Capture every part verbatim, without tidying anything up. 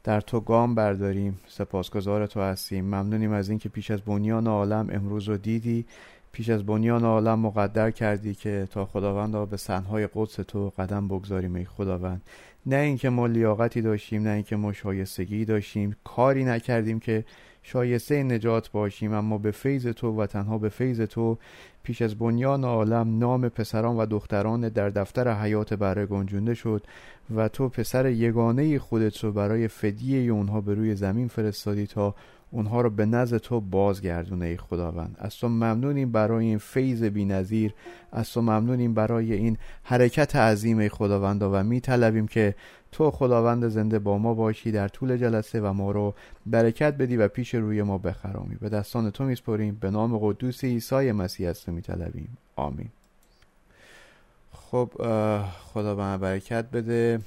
در تو گام برداریم. سپاسگزار تو هستیم. ممنونیم از این که پیش از بنیان عالم امروز رو دیدی، پیش از بنیان عالم مقدر کردی که تا خداوندا به صحنهای قدس تو قدم بگذاریم ای خداوند. نه اینکه ما لیاقتی داشتیم، نه اینکه ما شایستگی داشتیم، کاری نکردیم که شایسته نجات باشیم، اما به فیض تو و تنها به فیض تو پیش از بنیان عالم نام پسران و دختران در دفتر حیات بهره گنجونده شد و تو پسر یگانه خودت رو برای فدیه اونها به روی زمین فرستادی تا اونها رو به نزد تو بازگردونه ای خداوند. از تو ممنونیم برای این فیض بی‌نظیر، از تو ممنونیم برای این حرکت عظیم ای خداوند و می طلبیم که تو خداوند زنده با ما باشی در طول جلسه و ما رو برکت بدی و پیش روی ما بخرامی. به دستان تو میسپاریم، به نام قدوس عیسی مسیح است می طلبیم. آمین. خب خدا به من برکت بده.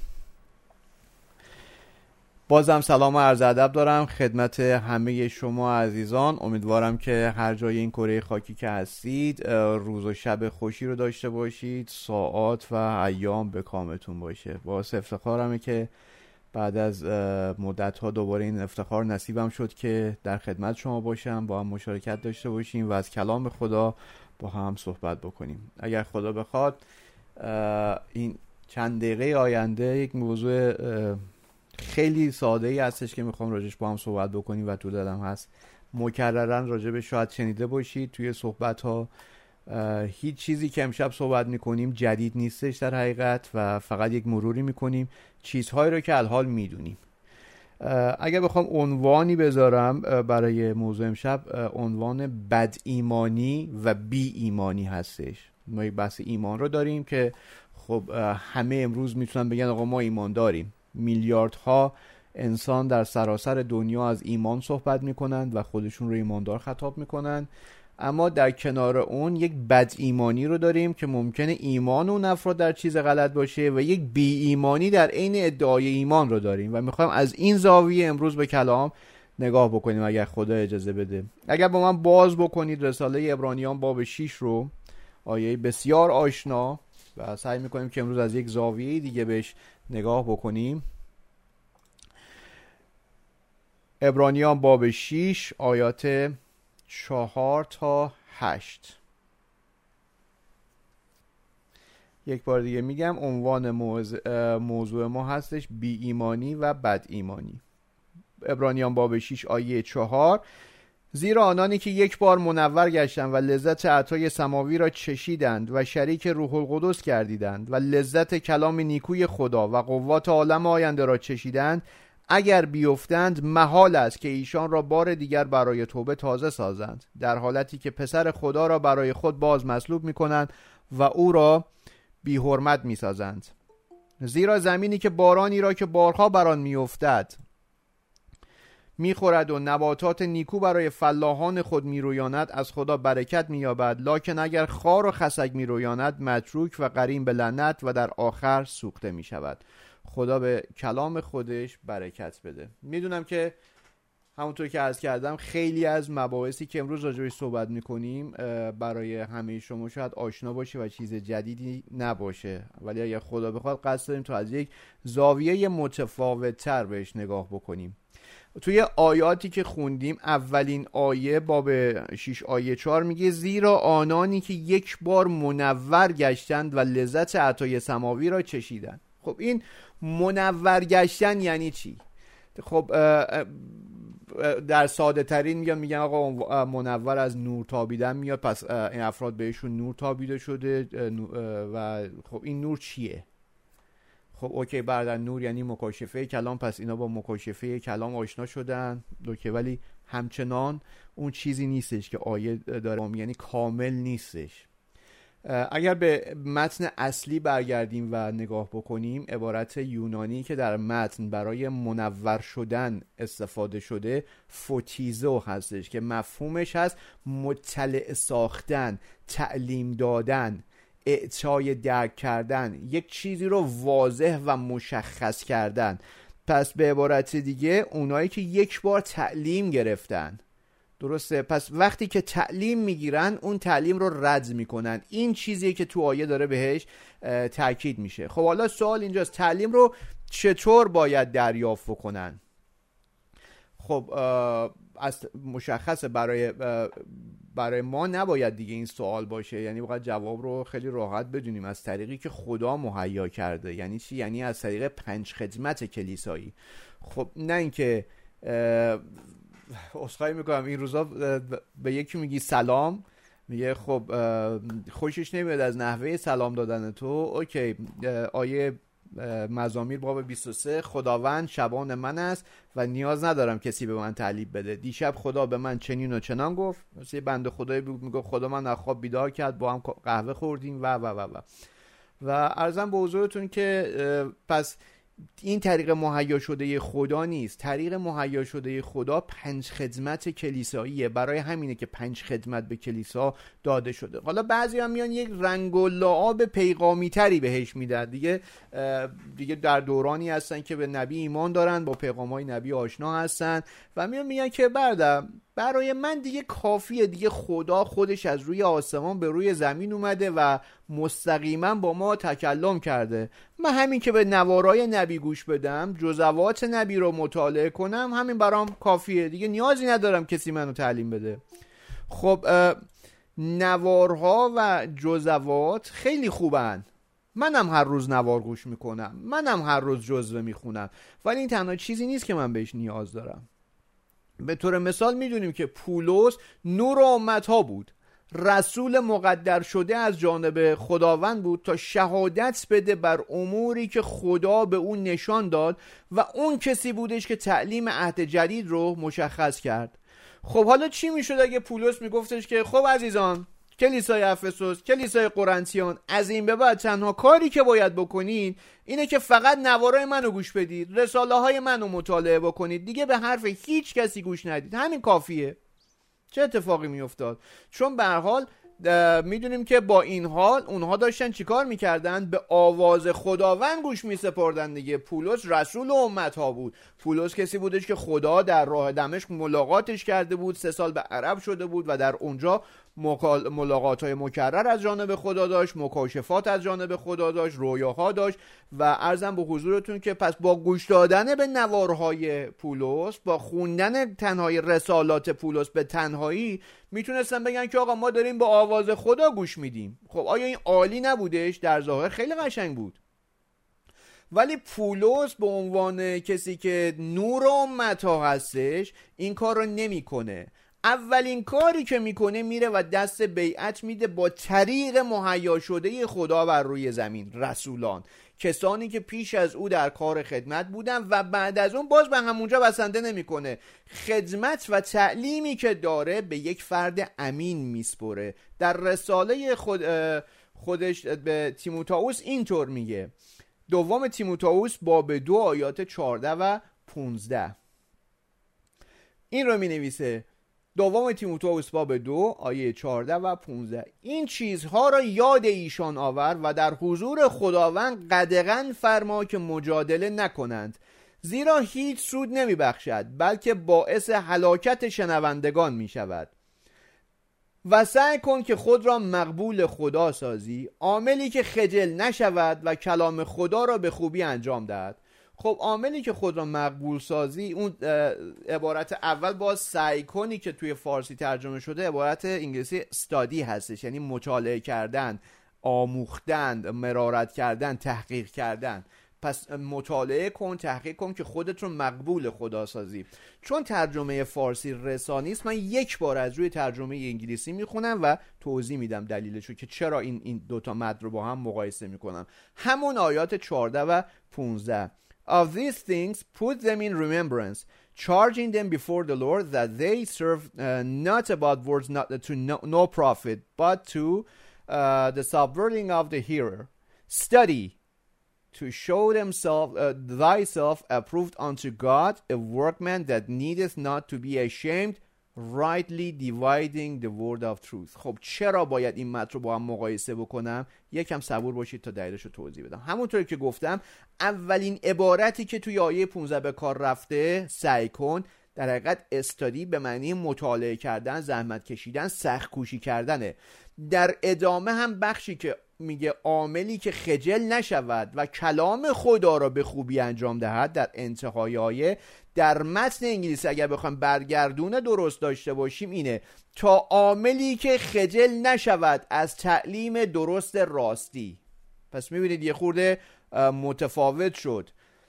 بازم سلام و عرض ادب دارم خدمت همه شما عزیزان. امیدوارم که هر جای این کره خاکی که هستید روز و شب خوشی رو داشته باشید، ساعات و ایام به کامتون باشه. باعث افتخارمه که بعد از مدت ها دوباره این افتخار نصیبم شد که در خدمت شما باشم، با هم مشارکت داشته باشیم و از کلام خدا با هم صحبت بکنیم. اگر خدا بخواد این چند دقیقه آینده یک موضوع خیلی ساده ای هستش که میخوام راجعش با هم صحبت بکنیم و تو دلم هست مکررن راجعش شاید شنیده باشید توی صحبت ها. هیچ چیزی که امشب صحبت میکنیم جدید نیستش در حقیقت و فقط یک مروری میکنیم چیزهایی رو که الحال میدونیم. اگر بخوام عنوانی بذارم برای موضوع امشب، عنوان بد ایمانی و بی ایمانی هستش. ما یک بحث ایمان رو داریم که خب همه امروز میتونن بگن آقا ما ایمان داریم. میلیاردها انسان در سراسر دنیا از ایمان صحبت میکنند و خودشون رو ایماندار خطاب میکنند، اما در کنار اون یک بد ایمانی رو داریم که ممکنه ایمان اون افراد در چیز غلط باشه و یک بی ایمانی در عین ادعای ایمان رو داریم و میخوایم از این زاویه امروز به کلام نگاه بکنیم اگر خدا اجازه بده. اگر با من باز بکنید رساله عبرانیان باب شش رو، آیه بسیار آشنا، و سعی میکنیم که امروز از یک زاویه دیگه بهش نگاه بکنیم. عبرانیان باب شش آیات چهار تا هشت. یک بار دیگه میگم عنوان موضوع ما هستش بی ایمانی و بد ایمانی. عبرانیان باب شش آیه چهار: زیرا آنانی که یک بار منور گشتند و لذت عطای سماوی را چشیدند و شریک روح القدس گردیدند و لذت کلام نیکوی خدا و قوات عالم آینده را چشیدند، اگر بیفتند محال است که ایشان را بار دیگر برای توبه تازه سازند، در حالتی که پسر خدا را برای خود باز مصلوب می کنند و او را بی حرمت می سازند. زیرا زمینی که بارانی را که بارها بر آن می افتد میخورد و نباتات نیکو برای فلاحان خود میرویاند از خدا برکت مییابد، لکن اگر خار و خسک میرویاند متروک و غریم به لعنت و در آخر سوخته میشود. خدا به کلام خودش برکت بده. میدونم که همونطور که عرض کردم خیلی از مباحثی که امروز راجعش صحبت میکنیم برای همه شما شاید آشنا باشه و چیز جدیدی نباشه، ولی اگر خدا بخواد قصد داریم تا از یک زاویه متفاوت تر بهش نگاه بکنیم. توی آیاتی که خوندیم اولین آیه باب شش آیه چهار میگه زیرا آنانی که یک بار منور گشتند و لذت عطای سماوی را چشیدند. خب این منور گشتن یعنی چی؟ خب در ساده ترین میگن میگن آقا منور از نور تابیدن میاد، پس این افراد بهشون نور تابیده شده و خب این نور چیه؟ خب اوکی، بعد نور یعنی مکاشفه کلام، پس اینا با مکاشفه کلام آشنا شدن. اوکی، ولی همچنان اون چیزی نیستش که آیه داره، یعنی کامل نیستش. اگر به متن اصلی برگردیم و نگاه بکنیم، عبارت یونانی که در متن برای منور شدن استفاده شده فوتیزو هستش که مفهومش هست مطلع ساختن، تعلیم دادن، اعطای درک کردن، یک چیزی رو واضح و مشخص کردن. پس به عبارت دیگه اونایی که یک بار تعلیم گرفتن، درسته، پس وقتی که تعلیم میگیرن اون تعلیم رو رد میکنن. این چیزیه که تو آیه داره بهش تاکید میشه. خب حالا سوال اینجاست تعلیم رو چطور باید دریافت بکنن؟ خب از مشخصه برای برای ما نباید دیگه این سوال باشه، یعنی باید جواب رو خیلی راحت بدونیم، از طریقی که خدا مهیا کرده. یعنی چی؟ یعنی از طریق پنج خدمت کلیسایی. خب نه اینکه عذرخواهی میکنم این روزا به یکی میگی سلام، میگه خب خوشش نمیاد از نحوه سلام دادن تو، اوکی، آیه مزامیر باب بیست و سه، خداوند شبان من است و نیاز ندارم کسی به من تعلیم بده. دیشب خدا به من چنین و چنان گفت، مثل بنده خدایی بود میگه خدا من از خواب بیدار کرد، با هم قهوه خوردیم و و و و و عرضم به حضورتون که پس این طریق مهیا شده خدا نیست. طریق مهیا شده خدا پنج خدمت کلیساییه، برای همینه که پنج خدمت به کلیسا داده شده. حالا بعضی هم میان یک رنگ و لعاب پیغامی تری بهش میدن دیگه، دیگه در دورانی هستن که به نبی ایمان دارن، با پیغامهای نبی آشنا هستن و میان میگن که بردم برای من دیگه کافیه، دیگه خدا خودش از روی آسمان به روی زمین اومده و مستقیما با ما تکلم کرده، من همین که به نوارای نبی گوش بدم، جزوات نبی رو مطالعه کنم، همین برام کافیه، دیگه نیازی ندارم کسی منو تعلیم بده. خب نوارها و جزوات خیلی خوبن، منم هر روز نوار گوش میکنم، منم هر روز جزوه میخونم، ولی این تنها چیزی نیست که من بهش نیاز دارم. به طور مثال میدونیم که پولس نور امتها بود، رسول مقدر شده از جانب خداوند بود تا شهادت بده بر اموری که خدا به اون نشان داد و اون کسی بودش که تعلیم عهد جدید رو مشخص کرد. خب حالا چی میشد اگه پولس میگفتش که خب عزیزان، کلیسای افسوس، کلیسای قرنتیان، از این به بعد تنها کاری که باید بکنید اینه که فقط نوارای منو گوش بدید، رساله های منو مطالعه بکنید، دیگه به حرف هیچ کسی گوش ندید، همین کافیه. چه اتفاقی میافتاد؟ چون به هر حال میدونیم که با این حال اونها داشتن چیکار میکردن؟ به آواز خداوند گوش میسپردن دیگه. پولس رسول امتها بود، پولس کسی بودش که خدا در راه دمشق ملاقاتش کرده بود، سه سال به عرب شده بود و در اونجا ملاقات های مکرر از جانب خدا داشت، مکاشفات از جانب خدا داشت، رویاها داشت. و عرضم به حضورتون که پس با گوش دادن به نوارهای پولس، با خوندن تنهایی رسالات پولس به تنهایی، میتونستن بگن که آقا ما داریم با آواز خدا گوش میدیم. خب آیا این عالی نبودش؟ در ظاهر خیلی قشنگ بود، ولی پولس به عنوان کسی که نور امتها هستش این کار رو نمیکنه. اولین کاری که میکنه میره و دست بیعت میده با طریق مهیا شده خدا بر روی زمین، رسولان، کسانی که پیش از او در کار خدمت بودن و بعد از اون باز به همونجا بسنده نمیکنه. خدمت و تعلیمی که داره به یک فرد امین میسپره. در رساله خود خودش به تیموتائوس اینطور میگه، دوم تیموتائوس باب دو آیات چهارده و پانزده، این رو می نویسه، دوم تیموتائوس باب دو آیه چهارده و پانزده، این چیزها را یاد ایشان آور و در حضور خداوند قدغن فرما که مجادله نکنند، زیرا هیچ سود نمی بخشد بلکه باعث هلاکت شنوندگان می شود. و سعی کن که خود را مقبول خدا سازی، عاملی که خجل نشود و کلام خدا را به خوبی انجام دهد. خب عاملی که خود را مقبول سازی، اون عبارت اول باز سعی کنی که توی فارسی ترجمه شده، عبارت انگلیسی استادی هستش، یعنی مطالعه کردن، آموختن، مرارت کردن، تحقیق کردن. پس مطالعه کن، تحقیق کن که خودت رو مقبول خدا سازی. چون ترجمه فارسی رسانی است، من یک بار از روی ترجمه انگلیسی میخونم و توضیح میدم دلیلشو که چرا این این دوتا متن رو با هم مقایسه میکنم. همون آیات چهارده و پانزده. Of these things put them in remembrance, charging them before the Lord that they serve uh, not about words not to no, no profit, but to uh, the subverting of the hearer. Study to show themselves uh, thyself approved unto God, a workman that needeth not to be ashamed, rightly dividing the word of truth. خب چرا باید این متن رو با هم مقایسه بکنم؟ یکم صبور باشید تا دلیلش رو توضیح بدم. همونطور که گفتم، اولین عبارتی که توی آیه پانزده به کار رفته، سعی کن، در حقیقت استادی به معنی مطالعه کردن، زحمت کشیدن، سخت کوشی کردنه. در ادامه هم بخشی که میگه عاملی که خجل نشود و کلام خدا را به خوبی انجام دهد در انتهای آیه، در متن انگلیسی اگر بخوایم برگردونه درست داشته باشیم اینه تا عاملی که خجل نشود از تعلیم درست راستی. پس میبینید یه خورده متفاوت شد.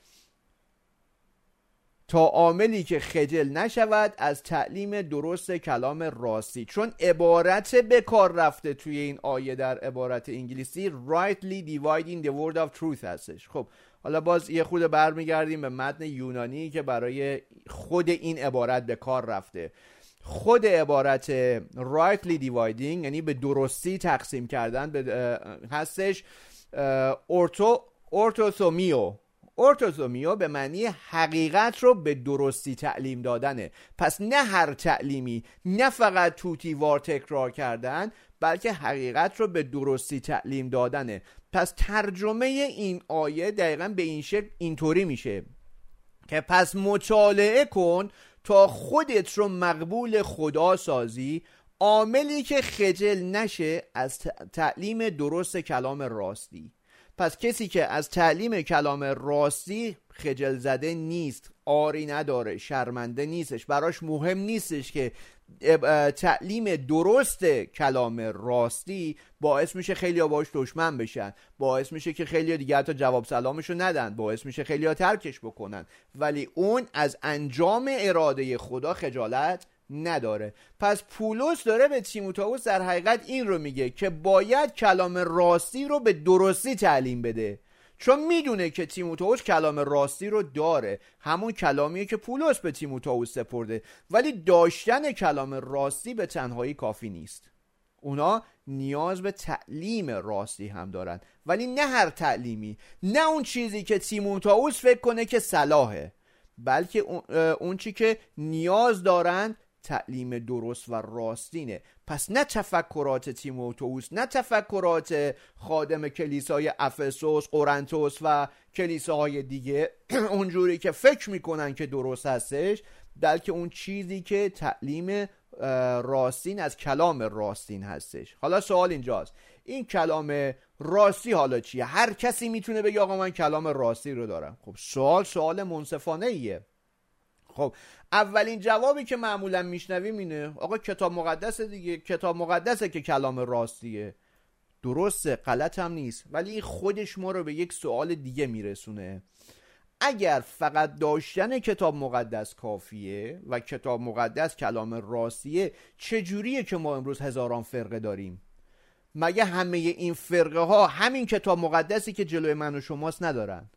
تا عاملی که خجل نشود از تعلیم درست کلام راستی، چون عبارت به کار رفته توی این آیه در عبارت انگلیسی rightly dividing the word of truth هستش. خب حالا باز یه خورده برمیگردیم به متن یونانی که برای خود این عبارت به کار رفته. خود عبارت rightly dividing یعنی به درستی تقسیم کردن به هستش اورتو اورتوسومیو. اورتوسومیو به معنی حقیقت رو به درستی تعلیم دادنه. پس نه هر تعلیمی، نه فقط توتیوار تکرار کردن، بلکه حقیقت رو به درستی تعلیم دادنه. پس ترجمه این آیه دقیقاً به این شکل اینطوری میشه که پس مطالعه کن تا خودت رو مقبول خدا سازی، عاملی که خجل نشه از تعلیم درست کلام راستی. پس کسی که از تعلیم کلام راستی خجل زده نیست، آری نداره، شرمنده نیستش، براش مهم نیستش که تعلیم درست کلام راستی باعث میشه خیلی ها باش دشمن بشن، باعث میشه که خیلی ها دیگه حتی جواب سلامشو ندن، باعث میشه خیلی ها ترکش بکنن، ولی اون از انجام اراده خدا خجالت نداره. پس پولس داره به تیموتائوس در حقیقت این رو میگه که باید کلام راستی رو به درستی تعلیم بده، چون میدونه که تیموتائوس کلام راستی رو داره، همون کلامیه که پولس به تیموتائوس سپرده. ولی داشتن کلام راستی به تنهایی کافی نیست، اونا نیاز به تعلیم راستی هم دارن، ولی نه هر تعلیمی، نه اون چیزی که تیموتائوس فکر کنه که صلاحه، بلکه اون چی که نیاز دارن تعلیم درست و راستینه. پس نه تفکرات تیموتائوس، نه تفکرات خادم کلیسای افسوس، قرنتوس و کلیساهای دیگه اونجوری که فکر میکنن که درست هستش، بلکه اون چیزی که تعلیم راستین از کلام راستین هستش. حالا سوال اینجاست، این کلام راستی حالا چیه؟ هر کسی میتونه بگه آقا من کلام راستی رو دارم. خب سوال سوال منصفانه ایه. خب اولین جوابی که معمولا میشنویم اینه آقا کتاب مقدس دیگه، کتاب مقدسه که کلام راستیه. درسته، غلط هم نیست، ولی این خودش ما رو به یک سوال دیگه میرسونه. اگر فقط داشتن کتاب مقدس کافیه و کتاب مقدس کلام راستیه، چجوریه که ما امروز هزاران فرقه داریم؟ مگه همه این فرقه ها همین کتاب مقدسی که جلوی من و شماست ندارن؟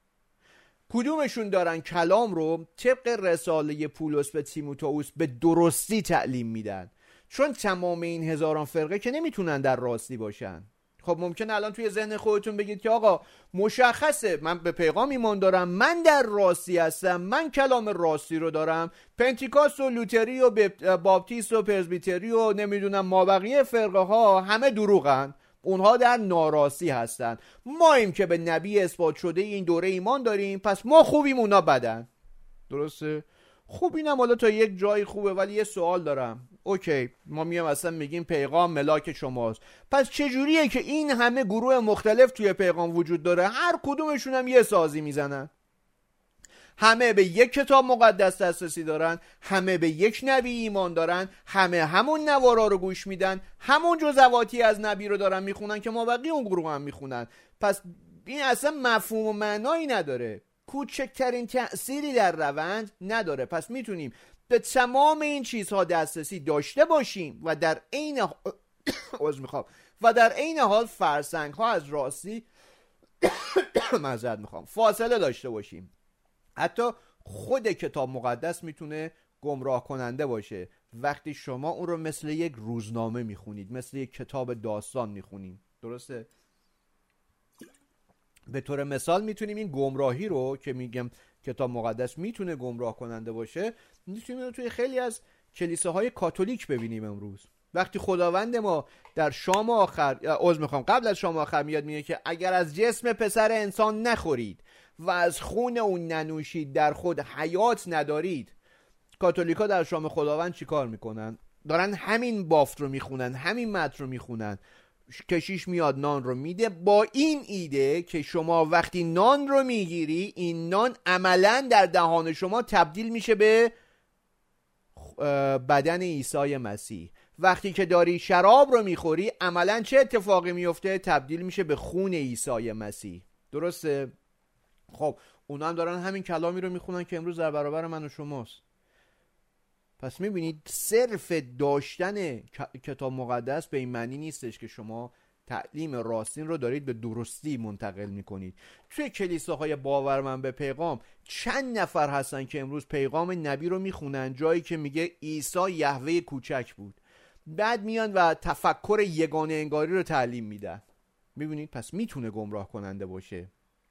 کدومشون دارن کلام رو طبق رساله پولس به تیموتائوس به درستی تعلیم میدن؟ چون تمام این هزاران فرقه که نمیتونن در راستی باشن. خب ممکن الان توی ذهن خودتون بگید که آقا مشخصه من به پیغام ایمان دارم، من در راستی هستم، من کلام راستی رو دارم، پنتیکاست و لوتری و بابتیست و پرزبیتری و نمیدونم مابقیه فرقه ها همه دروغن، اونها در ناراستی هستن، ما ایم که به نبی اثبات شده این دوره ایمان داریم، پس ما خوبیم اونا بدن. درسته؟ خوب اینم حالا تا یک جایی خوبه، ولی یه سوال دارم. اوکی ما میام اصلا میگیم پیغام ملاک شماست، پس چجوریه که این همه گروه مختلف توی پیغام وجود داره، هر کدومشون هم یه سازی میزنن، همه به یک کتاب مقدس دسترسی دارن، همه به یک نبی ایمان دارن، همه همون نوارا رو گوش میدن، همون جزواتی از نبی رو دارن میخونن که ما بقیه اون گروه هم میخونن؟ پس این اصلا مفهوم و معنایی نداره، کوچکترین تأثیری در روند نداره. پس میتونیم به تمام این چیزها دسترسی داشته باشیم و در عین عذر میخوام و در عین حال فرسنگ ها از راستی معذرت میخوام فاصله داشته باشیم. حتی خود کتاب مقدس میتونه گمراه کننده باشه وقتی شما اون رو مثل یک روزنامه میخونید، مثل یک کتاب داستان میخونید. درسته؟ به طور مثال میتونیم این گمراهی رو که میگم کتاب مقدس میتونه گمراه کننده باشه، میتونیم توی خیلی از کلیساهای کاتولیک ببینیم امروز. وقتی خداوند ما در شام آخر عذر میخوام قبل از شام آخر میاد میگه که اگر از جسم پسر انسان نخورید و از خون اون ننوشید در خود حیات ندارید، کاتولیکا در شام خداوند چی کار میکنن؟ دارن همین بافت رو میخونن، همین متن رو میخونن. کشیش میاد نان رو میده، با این ایده که شما وقتی نان رو میگیری این نان عملا در دهان شما تبدیل میشه به بدن عیسی مسیح. وقتی که داری شراب رو میخوری عملا چه اتفاقی میفته؟ تبدیل میشه به خون عیسی مسیح. درسته؟ خب اونا هم دارن همین کلامی رو میخونن که امروز در برابر من و شماست. پس میبینید صرف داشتن کتاب مقدس به این معنی نیستش که شما تعلیم راستین رو دارید به درستی منتقل میکنید. توی کلیساهای باورمند به پیغام چند نفر هستن که امروز پیغام نبی رو میخونن جایی که میگه عیسی یهوه کوچک بود، بعد میان و تفکر یگانه انگاری رو تعلیم میدن. میبینید پس میتونه گمراه کننده باشه.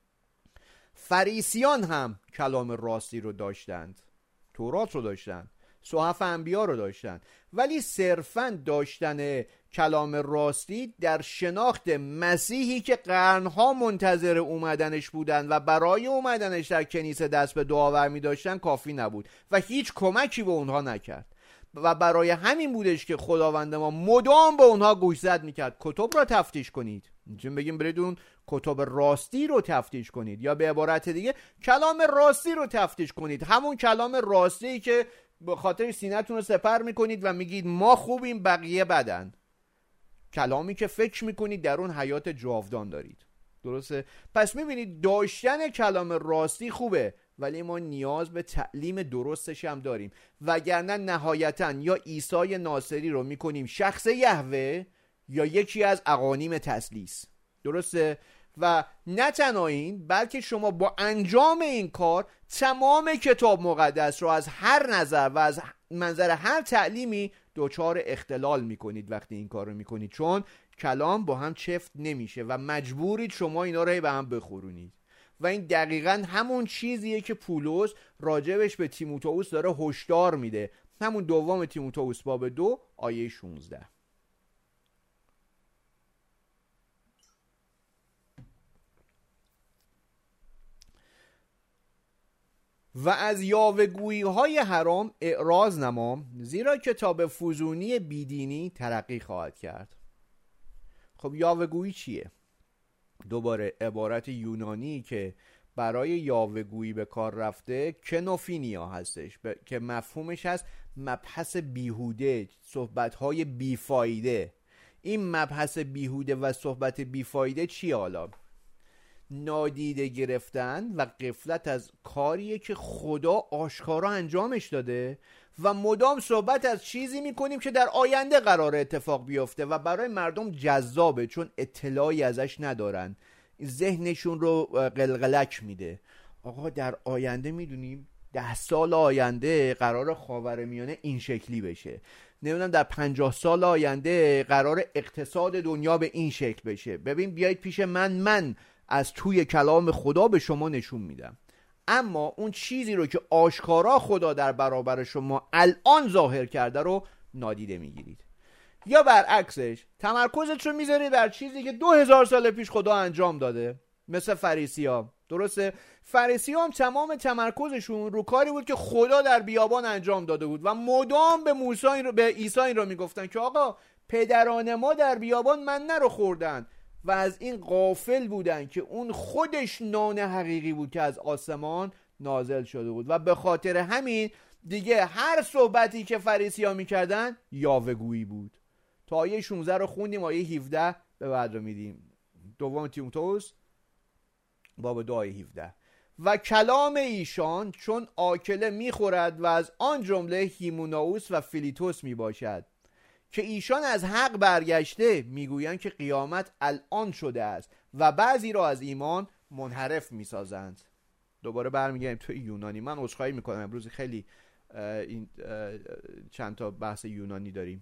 فریسیان هم کلام راستی رو داشتند، تورات رو داشتند، صحف انبیا رو داشتن، ولی صرفاً داشتن کلام راستی در شناخت مسیحی که قرنها منتظر اومدنش بودن و برای اومدنش در کنیسه دست به دعا ورمی داشتن کافی نبود و هیچ کمکی به اونها نکرد و برای همین بودش که خداوند ما مدام به اونها گوشزد میکرد کتب را تفتیش کنید. چون بگیم برید اون کتب راستی رو تفتیش کنید، یا به عبارت دیگه کلام راستی رو تفتیش کنید، همون کلام راستی که به خاطر سینه‌تون رو سپر میکنید و میگید ما خوبیم بقیه بدن، کلامی که فکر میکنید در اون حیات جاودان دارید. درسته؟ پس میبینید داشتن کلام راستی خوبه، ولی ما نیاز به تعلیم درستش هم داریم، وگرنه نهایتاً یا عیسی ناصری رو میکنیم شخص یهوه یا یکی از اقانیم تثلیث. درسته؟ و نه تنها این، بلکه شما با انجام این کار تمام کتاب مقدس رو از هر نظر و از منظر هر تعلیمی دچار اختلال میکنید وقتی این کار رو میکنید، چون کلام با هم چفت نمیشه و مجبورید شما اینا رو به هم بخورونید. و این دقیقاً همون چیزیه که پولس راجبش به تیموتائوس داره هشدار میده، همون دوم تیموتائوس باب دو آیه شانزده. و از یاوه‌گویی های حرام اعراض نما، زیرا کتاب فزونی بیدینی ترقی خواهد کرد. خب یاوه‌گویی چیه؟ دوباره عبارت یونانی که برای یاوه‌گویی به کار رفته کنوفینیا هستش ب... که مفهومش هست مبحث بیهوده، صحبت‌های بیفایده. این مبحث بیهوده و صحبت بیفایده چیه حالا؟ نادیده گرفتن و غفلت از کاریه که خدا آشکارا انجامش داده و مدام صحبت از چیزی میکنیم که در آینده قرار اتفاق بیفته و برای مردم جذابه چون اطلاعی ازش ندارن، ذهنشون رو قلقلک میده. آقا در آینده میدونیم ده سال آینده قرار خاورمیانه این شکلی بشه، نمیدونم در پنجاه سال آینده قرار اقتصاد دنیا به این شکل بشه. ببین بیایید پیش من، من از توی کلام خدا به شما نشون میدم. اما اون چیزی رو که آشکارا خدا در برابر شما الان ظاهر کرده رو نادیده میگیرید، یا برعکسش تمرکزت رو میذاری در چیزی که دو هزار سال پیش خدا انجام داده، مثل فریسی‌ها. درسته؟ فریسی‌ها هم تمام تمرکزشون رو کاری بود که خدا در بیابان انجام داده بود و مدام به موسی این رو، به عیسی این رو میگفتن که آقا پدران ما در بیابان منه رو خوردن و از این غافل بودن که اون خودش نان حقیقی بود که از آسمان نازل شده بود و به خاطر همین دیگه هر صحبتی که فریسی‌ها میکردن یاوه‌گویی بود. تا آیه شانزده رو خوندیم، آیه هفده به بعد رو میدیم. دوم تیموتائوس باب دو آیه هفده. و کلام ایشان چون آکله میخورد و از آن جمله هیمونائوس و فیلیتوس میباشد که ایشان از حق برگشته میگویند که قیامت الان شده است و بعضی را از ایمان منحرف میسازند. دوباره برمیگردیم تو یونانی. من عذرخواهی میکنم امروز خیلی این چند تا بحث یونانی داریم.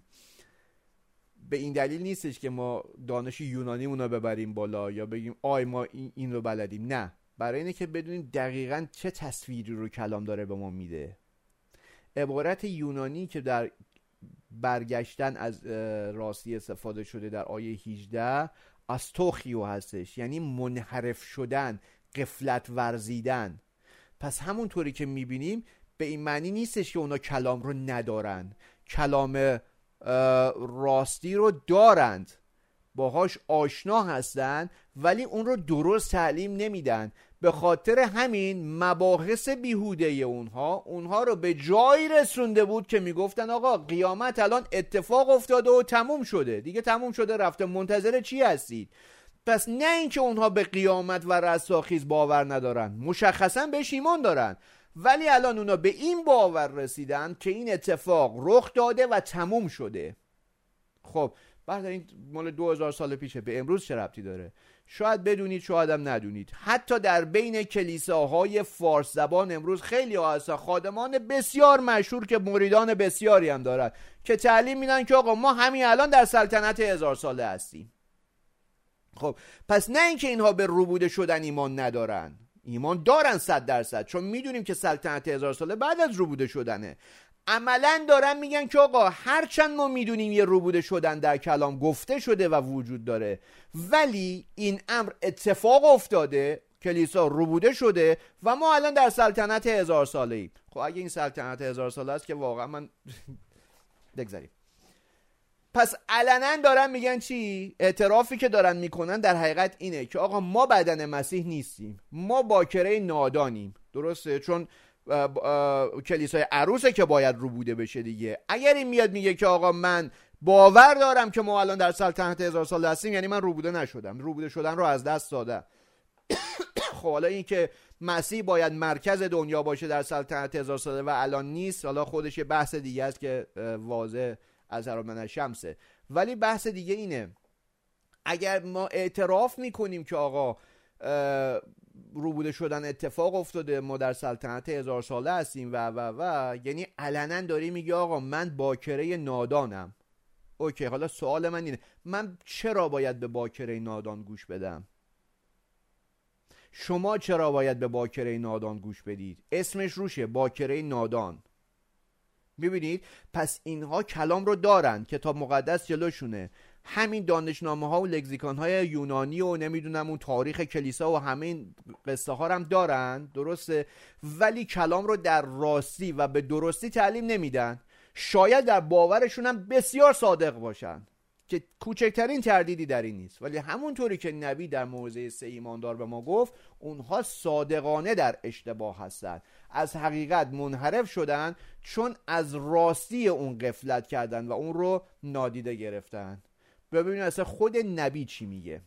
به این دلیل نیستش که ما دانش یونانیمون رو ببریم بالا یا بگیم آی ما این, این رو بلدیم، نه، برای اینه که بدونیم دقیقاً چه تصویری رو کلام داره به ما میده. عبارت یونانی که در برگشتن از راستی استفاده شده در آیه هجده استوخیو هستش، یعنی منحرف شدن، غفلت ورزیدن. پس همونطوری که میبینیم به این معنی نیستش که اونا کلام رو ندارن، کلام راستی رو دارند، باهاش آشنا هستن ولی اون رو درست تعلیم نمیدن. به خاطر همین مباحث بیهوده اونها اونها رو به جایی رسونده بود که میگفتن آقا قیامت الان اتفاق افتاده و تموم شده دیگه، تموم شده رفته، منتظر چی هستید؟ پس نه اینکه اونها به قیامت و رستاخیز باور ندارن، مشخصا بهش ایمان دارن، ولی الان اونا به این باور رسیدن که این اتفاق رخ داده و تموم شده. خب بعد این مال دو هزار سال پیشه، به امروز چه ربطی داره؟ شاید بدونید شاید هم ندونید، حتی در بین کلیساهای فارس زبان امروز خیلی ها هستن، خادمان بسیار مشهور که مریدان بسیاری هم دارن که تعلیم میدن که آقا ما همین الان در سلطنت هزار ساله هستیم. خب پس نه اینکه اینها به روبوده شدن ایمان ندارن، ایمان دارن صد درصد، چون میدونیم که سلطنت هزار ساله بعد از روبوده شدنه. عملا دارن میگن که آقا هرچند ما میدونیم یه روبوده شدن در کلام گفته شده و وجود داره، ولی این امر اتفاق افتاده، کلیسا روبوده شده و ما الان در سلطنت هزار ساله ایم. خب اگه این سلطنت هزار ساله است که واقعا من بگذاریم. پس علنا دارن میگن چی؟ اعترافی که دارن میکنن در حقیقت اینه که آقا ما بدن مسیح نیستیم، ما باکره نادانیم. درسته؟ چون کلیسای عروسه که باید روبوده بشه دیگه. اگر این میاد میگه که آقا من باور دارم که ما الان در سلطنت هزار سال هستیم، یعنی من روبوده نشدم، روبوده شدن رو از دست دادم. خب حالا این که مسیح باید مرکز دنیا باشه در سلطنت هزار ساله و الان نیست، حالا خودش یه بحث دیگه است که واضح از من شمسه. ولی بحث دیگه اینه، اگر ما اعتراف میکنیم که آقا روبوده شدن اتفاق افتاده، ما در سلطنت هزار ساله هستیم و و و یعنی علنا داری میگی آقا من باکره نادانم. اوکی، حالا سوال من اینه، من چرا باید به باکره نادان گوش بدم؟ شما چرا باید به باکره نادان گوش بدید؟ اسمش روشه، باکره نادان. میبینید؟ پس اینها کلام رو دارن، کتاب مقدس جلوشونه، همین دانشنامه ها و لگزیکان های یونانی و نمیدونم اون تاریخ کلیسا و همه این قصه ها هم دارن، درسته؟ ولی کلام رو در راستی و به درستی تعلیم نمیدن. شاید در باورشون هم بسیار صادق باشن که کوچکترین تردیدی در این نیست، ولی همونطوری که نبی در موعظه سه ایماندار به ما گفت، اونها صادقانه در اشتباه هستن، از حقیقت منحرف شدن، چون از راستی اون غفلت کردن و اون رو نادیده گرفتن. ببینید اصلا خود نبی چی میگه.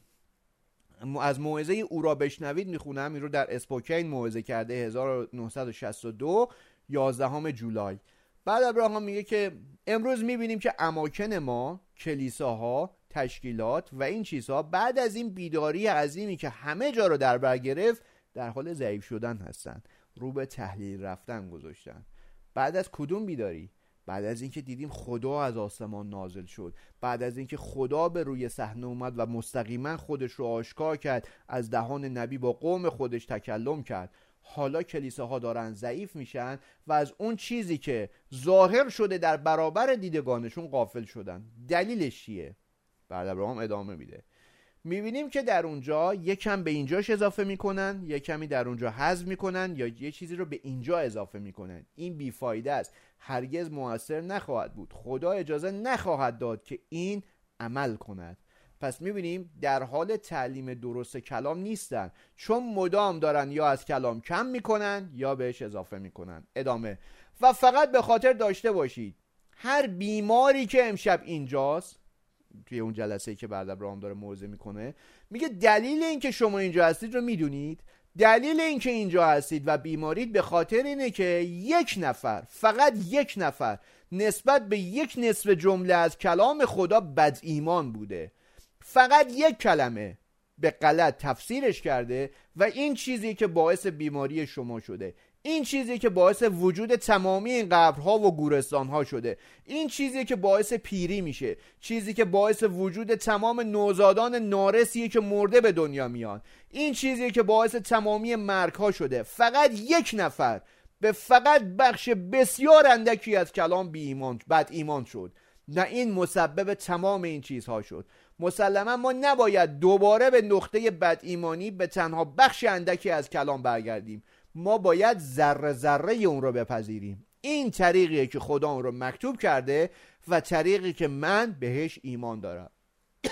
از موعظه او را بشنوید میخونم، این رو در اسپوکین موعظه کرده هزار و نهصد و شصت و دو یازدهم جولای. بعد ابراهام میگه که امروز میبینیم که اماکن ما، کلیساها، تشکیلات و این چیزها بعد از این بیداری عظیمی که همه جا رو در بر گرفت در حال ضعیف شدن هستن، رو به تحلیل رفتن گذاشتن. بعد از کدوم بیداری؟ بعد از اینکه دیدیم خدا از آسمان نازل شد، بعد از اینکه خدا به روی صحنه اومد و مستقیما خودش رو آشکار کرد، از دهان نبی با قوم خودش تکلم کرد. حالا کلیساها دارن ضعیف میشن و از اون چیزی که ظاهر شده در برابر دیدگانشون غافل شدن. دلیلش چیه؟ بعد ابراهام ادامه میده، میبینیم که در اونجا یکم به اینجاش اضافه میکنن، یکمی در اونجا حذف میکنن، یا یه چیزی رو به اینجا اضافه میکنن. این بیفایده است، هرگز مؤثر نخواهد بود، خدا اجازه نخواهد داد که این عمل کند. پس میبینیم در حال تعلیم درست کلام نیستن، چون مدام دارن یا از کلام کم میکنن یا بهش اضافه میکنن. ادامه. و فقط به خاطر داشته باشید هر بیماری که امشب اینجاست، توی اون جلسه‌ای که بعد ابراهام داره موعظه میکنه، میگه دلیل این که شما اینجا هستید رو میدونید؟ دلیل این که اینجا هستید و بیمارید به خاطر اینه که یک نفر، فقط یک نفر، نسبت به یک نصف جمله از کلام خدا بد ایمان بوده. فقط یک کلمه به غلط تفسیرش کرده و این چیزی که باعث بیماری شما شده، این چیزی که باعث وجود تمامی این قبرها و گورستانها شده، این چیزی که باعث پیری میشه، چیزی که باعث وجود تمام نوزادان نارسیه که مرده به دنیا میان، این چیزی که باعث تمامی مرگها شده. فقط یک نفر به فقط بخش بسیار اندکی از کلام بی ایمان بد ایمان شد، نه این مسبب تمام این چیزها شد. مسلما ما نباید دوباره به نقطه بد ایمانی به تنها بخش اندکی از کلام برگردیم، ما باید ذره ذره اون رو بپذیریم. این طریقیه که خدا اون رو مکتوب کرده و طریقی که من بهش ایمان دارم.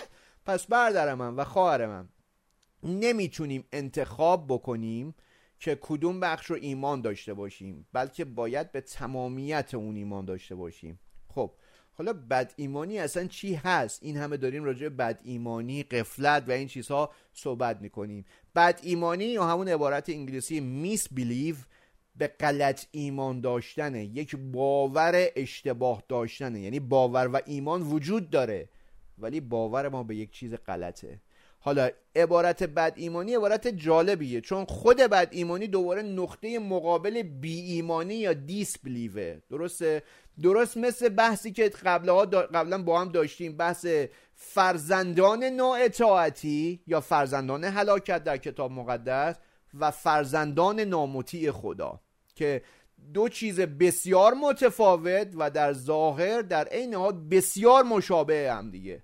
پس برادر من و خواهر من نمیتونیم انتخاب بکنیم که کدوم بخش رو ایمان داشته باشیم، بلکه باید به تمامیت اون ایمان داشته باشیم. خب حالا بد ایمانی اصلا چی هست؟ این همه داریم راجع به بد ایمانی، غفلت و این چیزها صحبت میکنیم. بد ایمانی یا همون عبارت انگلیسی میس بیلیو به غلط ایمان داشتنه، یک باور اشتباه داشتنه. یعنی باور و ایمان وجود داره ولی باور ما به یک چیز غلطه. حالا عبارت بد ایمانی عبارت جالبیه، چون خود بد ایمانی دوباره نقطه مقابل بی ایمانی یا دیسبلیوه. درسته؟ درست مثل بحثی که قبلا دا قبلا با هم داشتیم، بحث فرزندان نااطاعتی یا فرزندان هلاکت در کتاب مقدس و فرزندان نامطیع خدا، که دو چیز بسیار متفاوت و در ظاهر در عین حال بسیار مشابه هم دیگه.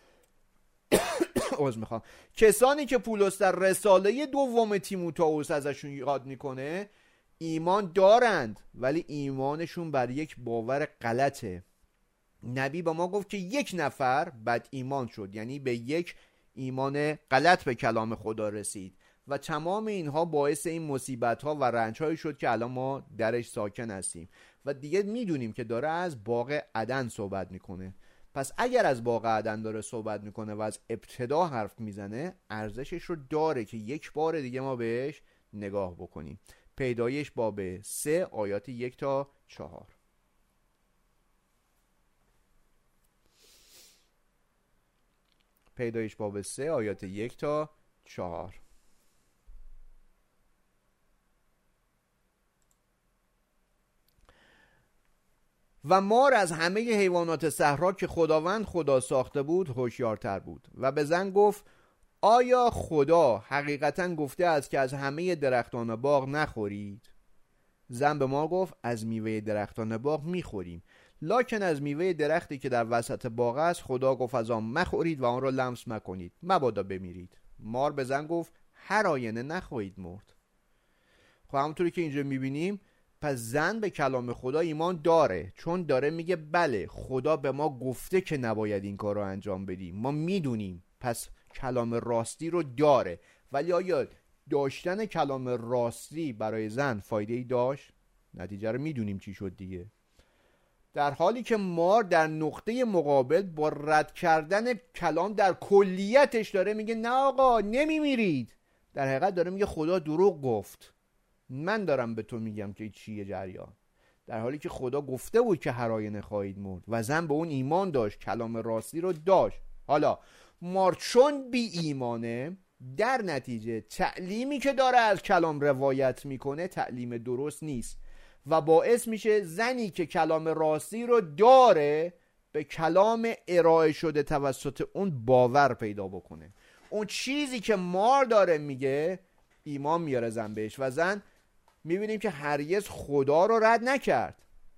عذر میخوام. کسانی که پولس در رساله دوم تیموتائوس ازشون یاد میکنه ایمان دارند ولی ایمانشون بر یک باور غلطه. نبی با ما گفت که یک نفر بد ایمان شد، یعنی به یک ایمان غلط به کلام خدا رسید و تمام اینها باعث این مصیبت ها و رنج هایی شد که الان ما درش ساکن هستیم و دیگه میدونیم که داره از باغ عدن صحبت میکنه. پس اگر از باغ عدن داره صحبت میکنه و از ابتدا حرف میزنه، ارزشش رو داره که یک بار دیگه ما بهش نگاه بکنیم. پیدایش باب سه آیات یک تا چهار. پیدایش باب سه آیات یک تا چهار. و مار از همه حیوانات صحرا که خداوند خدا ساخته بود هوشیارتر بود و به زن گفت آیا خدا حقیقتا گفته است که از همه درختان باغ نخورید؟ زن به ما گفت از میوه درختان باغ میخوریم، لکن از میوه درختی که در وسط باغ است خدا گفت از آن مخورید و آن را لمس مکنید مبادا بمیرید. مار به زن گفت هر آینه نخواهید مرد. خب همونطوری که اینجا میبینیم، پس زن به کلام خدا ایمان داره، چون داره میگه بله خدا به ما گفته که نباید این کار رو انجام بدیم، ما میدونیم، پس کلام راستی رو داره. ولی آیا داشتن کلام راستی برای زن فایده ای داشت؟ نتیجه رو میدونیم چی شد دیگه. در حالی که مار در نقطه مقابل با رد کردن کلام در کلیتش داره میگه نه آقا نمیمیرید، در حقیقت داره میگه خدا دروغ گفت، من دارم به تو میگم که چیه جریان، در حالی که خدا گفته بود که هر آینه خواهید مرد و زن به اون ایمان داشت، کلام راستی رو داشت. حالا مار چون بی ایمانه، در نتیجه تعلیمی که داره از کلام روایت میکنه تعلیم درست نیست و باعث میشه زنی که کلام راستی رو داره به کلام ارائه شده توسط اون باور پیدا بکنه. اون چیزی که مار داره میگه ایمان میاره زن بهش و زن میبینیم که هرگز خدا رو رد نکرد،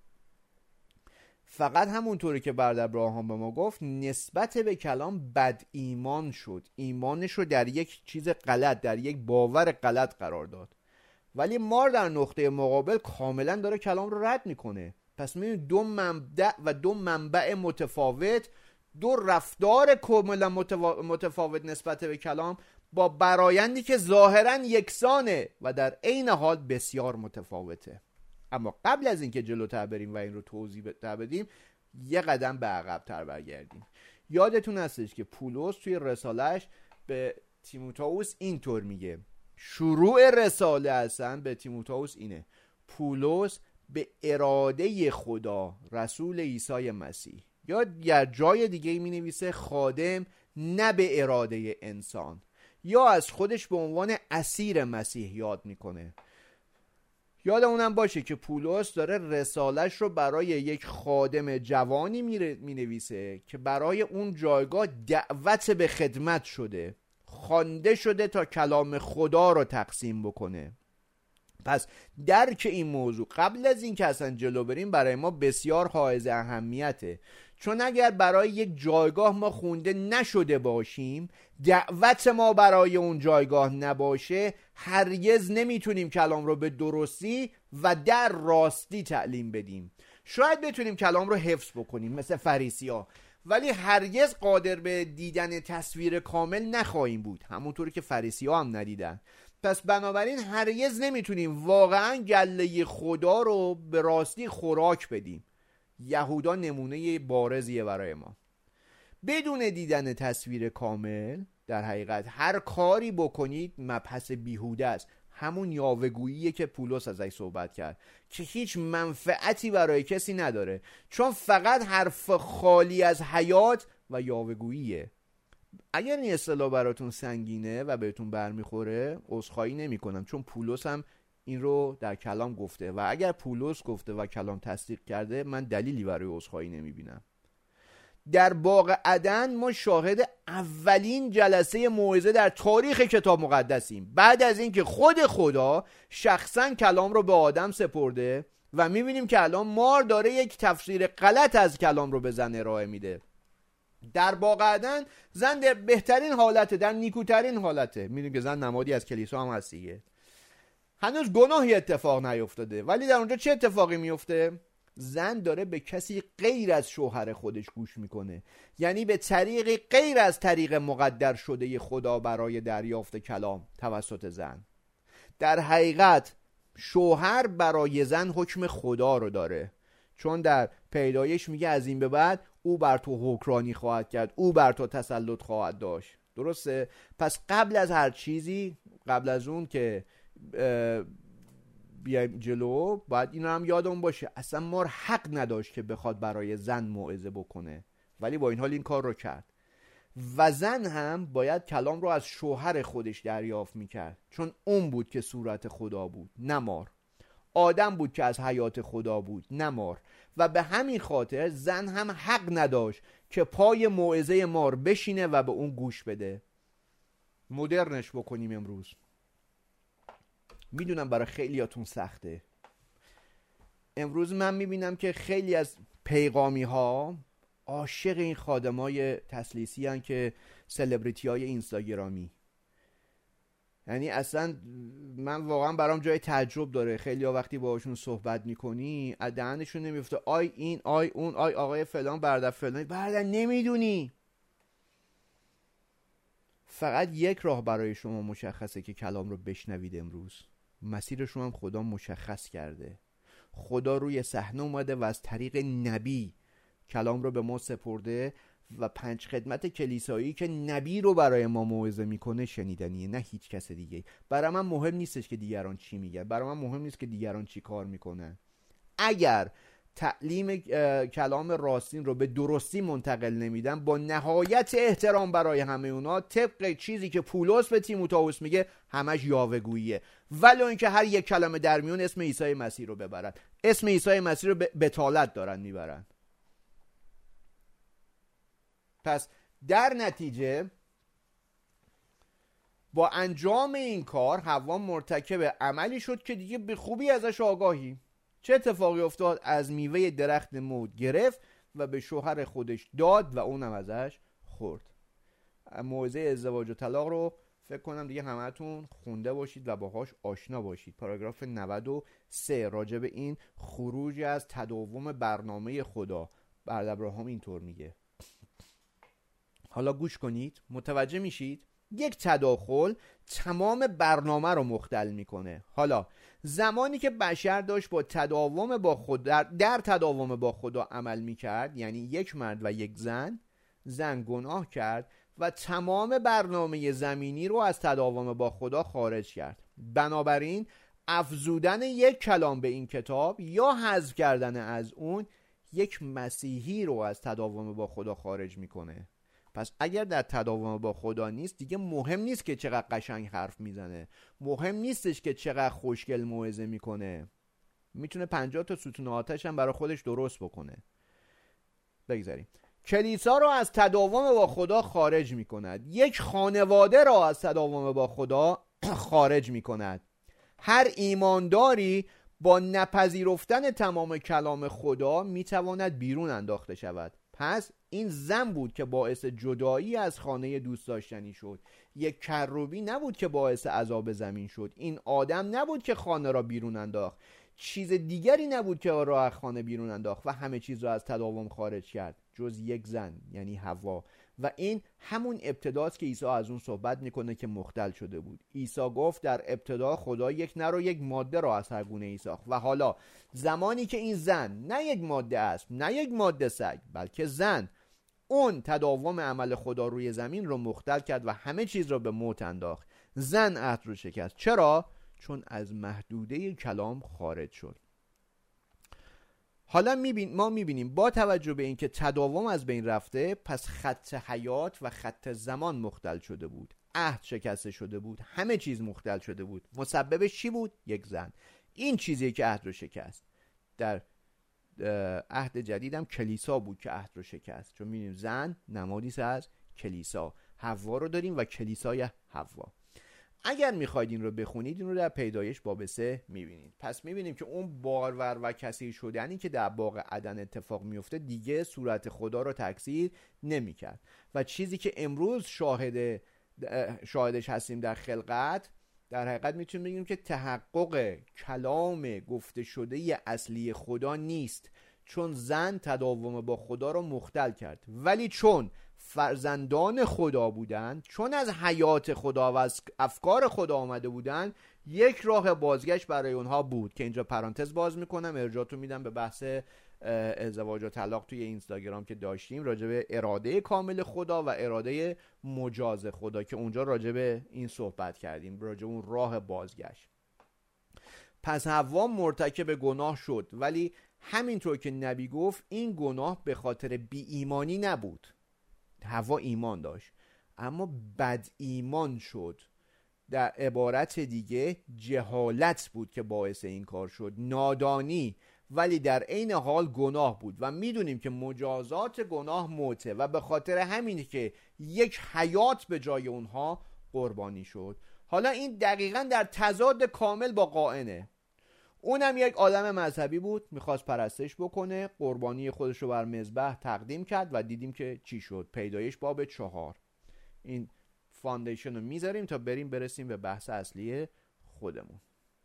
فقط همونطوری که برادر ابراهام به ما گفت نسبت به کلام بد ایمان شد، ایمانش رو در یک چیز غلط، در یک باور غلط قرار داد. ولی مار در نقطه مقابل کاملا داره کلام رو رد میکنه. پس میبینیم دو منبع و دو منبع متفاوت، دو رفتار کاملا متفاوت نسبت به کلام با برایندی که ظاهرا یکسانه و در عین حال بسیار متفاوته. اما قبل از اینکه جلوتر بریم و این رو توضیح بدیم، یه قدم به عقب تر برگردیم. یادتون هستش که پولس توی رسالهش به تیموتائوس اینطور میگه، شروع رساله اصلا به تیموتائوس اینه: پولس به اراده خدا رسول عیسی مسیح، یا در جای دیگه می نویسه خادم نه به اراده انسان، یا از خودش به عنوان اسیر مسیح یاد میکنه. یادمونم باشه که پولس داره رسالش رو برای یک خادم جوانی می نویسه که برای اون جایگاه دعوت به خدمت شده، خوانده شده تا کلام خدا رو تقسیم بکنه. پس درک این موضوع قبل از این که اصلا جلو بریم برای ما بسیار حائز اهمیته، چون اگر برای یک جایگاه ما خونده نشده باشیم، دعوت ما برای اون جایگاه نباشه، هرگز نمیتونیم کلام رو به درستی و در راستی تعلیم بدیم. شاید بتونیم کلام رو حفظ بکنیم مثل فریسی‌ها، ولی هرگز قادر به دیدن تصویر کامل نخواهیم بود، همونطوری که فریسی ها هم ندیدن. پس بنابراین هرگز نمیتونیم واقعا گله خدا رو به راستی خوراک بدیم. یهودا نمونه بارزیه برای ما. بدون دیدن تصویر کامل در حقیقت هر کاری بکنید مبحث بیهوده است. همون یاوه‌گوییه که پولس ازش صحبت کرد که هیچ منفعتی برای کسی نداره، چون فقط حرف خالی از حیات و یاوه‌گوییه. اگر این اصطلاح براتون سنگینه و بهتون برمیخوره عذرخواهی نمی‌کنم، چون پولس هم این رو در کلام گفته و اگر پولس گفته و کلام تصدیق کرده من دلیلی برای عذرخواهی نمی‌بینم. در باغ عدن ما شاهد اولین جلسه موعظه در تاریخ کتاب مقدسیم، بعد از اینکه خود خدا شخصا کلام رو به آدم سپرده و میبینیم که الان مار داره یک تفسیر غلط از کلام رو به زن ارائه میده. در باغ عدن زن در بهترین حالته، در نیکوترین حالته. میدونیم که زن نمادی از کلیسا هم هستیه. هنوز گناهی اتفاق نیفتاده، ولی در اونجا چه اتفاقی میفته؟ زن داره به کسی غیر از شوهر خودش گوش میکنه، یعنی به طریق غیر از طریق مقدر شده خدا برای دریافت کلام توسط زن. در حقیقت شوهر برای زن حکم خدا رو داره، چون در پیدایش میگه از این به بعد او بر تو حکمرانی خواهد کرد، او بر تو تسلط خواهد داشت. درسته؟ پس قبل از هر چیزی، قبل از اون که بیایم جلو، باید این رو هم یادمون باشه اصلا مار حق نداشت که بخواد برای زن موعظه بکنه، ولی با این حال این کار رو کرد. و زن هم باید کلام رو از شوهر خودش دریافت میکرد، چون اون بود که صورت خدا بود نه مار. آدم بود که از حیات خدا بود نه مار. و به همین خاطر زن هم حق نداشت که پای موعظه مار بشینه و به اون گوش بده. مدرنش بکنیم امروز. میدونم برای خیلیاتون سخته. امروز من میبینم که خیلی از پیغامی ها عاشق این خادمای تسلیسی هن که سلبریتی های اینستاگرامی. یعنی اصلا من واقعا برام جای تعجب داره. خیلی ها وقتی باهاشون صحبت میکنی از دهنشون نمیفته آی این آی اون آی آقای فلان برادر فلان. برادر نمیدونی. فقط یک راه برای شما مشخصه که کلام رو بشنوید امروز. مسیرشون هم خدا مشخص کرده. خدا روی صحنه اومده و از طریق نبی کلام رو به ما سپرده و پنج خدمت کلیسایی که نبی رو برای ما موعظه میکنه شنیدنیه، نه هیچ کس دیگه. برای من مهم نیستش که دیگران چی میگن، برای من مهم نیست که دیگران چی کار میکنن. اگر تعلیم کلام راستین رو به درستی منتقل نمیدن، با نهایت احترام برای همه اونا، طبق چیزی که پولس به تیموتائوس میگه همش یاوه‌گوییه، ولو اینکه هر یک کلمه در میون اسم عیسی مسیح رو ببرن، اسم عیسی مسیح رو به بتالت دارن میبرن. پس در نتیجه با انجام این کار حوا مرتکب عملی شد که دیگه به خوبی ازش آگاهی. چه اتفاقی افتاد؟ از میوه درخت موت گرفت و به شوهر خودش داد و اونم ازش خورد. موعظه ازدواج و طلاق رو فکر کنم دیگه همتون خونده باشید و باهاش آشنا باشید. پاراگراف نود و سه راجع به این خروج از تداوم برنامه خدا. برادر ابراهام اینطور میگه. حالا گوش کنید، متوجه میشید یک تداخل تمام برنامه رو مختل میکنه. حالا زمانی که بشر داشت با تداوم با خدا در, در تداوم با خدا عمل میکرد، یعنی یک مرد و یک زن، زن گناه کرد و تمام برنامه زمینی رو از تداوم با خدا خارج کرد. بنابراین افزودن یک کلام به این کتاب یا حذف کردن از اون یک مسیحی رو از تداوم با خدا خارج میکنه. پس اگر در تداوم با خدا نیست، دیگه مهم نیست که چقدر قشنگ حرف میزنه، مهم نیستش که چقدر خوشگل موعظه میکنه، میتونه پنجاه تا ستون آتش هم برای خودش درست بکنه. بگذاریم. کلیسا رو از تداوم با خدا خارج میکند. یک خانواده را از تداوم با خدا خارج میکند. هر ایمانداری با نپذیرفتن تمام کلام خدا میتواند بیرون انداخته شود. پس این زن بود که باعث جدایی از خانه دوست داشتنی شد. یک کروبی نبود که باعث عذاب زمین شد. این آدم نبود که خانه را بیرون انداخت. چیز دیگری نبود که او را از خانه بیرون انداخت و همه چیز را از تداوم خارج کرد جز یک زن، یعنی حوا. و این همون ابتداست که عیسی از اون صحبت میکنه که مختل شده بود. عیسی گفت در ابتدا خدا یک نر و یک ماده را از هر گونه ای ساخت و حالا زمانی که این زن نه یک ماده است، نه یک ماده سگ، بلکه زن، اون تداوم عمل خدا روی زمین رو مختل کرد و همه چیز رو به موت انداخت. زن عهد رو شکست. چرا؟ چون از محدوده کلام خارج شد. حالا میبین ما میبینیم با توجه به اینکه تداوم از بین رفته، پس خط حیات و خط زمان مختل شده بود، عهد شکسته شده بود، همه چیز مختل شده بود. مسببش چی بود؟ یک زن. این چیزی که عهد رو شکست. در عهد جدیدم کلیسا بود که عهد رو شکست، چون میبینیم زن نمادی است از کلیسا. حوا رو داریم و کلیسای حوا. اگر میخواید این رو بخونید، این رو در پیدایش باب سه میبینید. پس میبینیم که اون بارور و کثیر شدنی که در باغ عدن اتفاق میفته دیگه صورت خدا رو تکثیر نمیکرد و چیزی که امروز شاهد شاهدش هستیم در خلقت، در حقیقت میتونیم بگیم که تحقق کلام گفته شده اصلی خدا نیست، چون زن تداوم با خدا رو مختل کرد. ولی چون فرزندان خدا بودند، چون از حیات خدا و از افکار خدا آمده بودند، یک راه بازگشت برای اونها بود که اینجا پرانتز باز میکنم، ارجاعتون میدم به بحث ازدواج و طلاق توی اینستاگرام که داشتیم راجع به اراده کامل خدا و اراده مجاز خدا، که اونجا راجع به این صحبت کردیم، راجع به اون راه بازگشت. پس حوا مرتکب گناه شد، ولی همینطور که نبی گفت این گناه به خاطر بی ایمانی نبود. حوا ایمان داشت اما بد ایمان شد. در عبارت دیگه جهالت بود که باعث این کار شد، نادانی، ولی در عین حال گناه بود و میدونیم که مجازات گناه موته و به خاطر همینه که یک حیات به جای اونها قربانی شد. حالا این دقیقاً در تضاد کامل با قائنه. اونم یک آدم مذهبی بود، میخواست پرستش بکنه، قربانی خودش رو بر مذبح تقدیم کرد و دیدیم که چی شد. پیدایش باب چهار. این فاندیشن رو میذاریم تا بریم برسیم به بحث اصلی خودمون.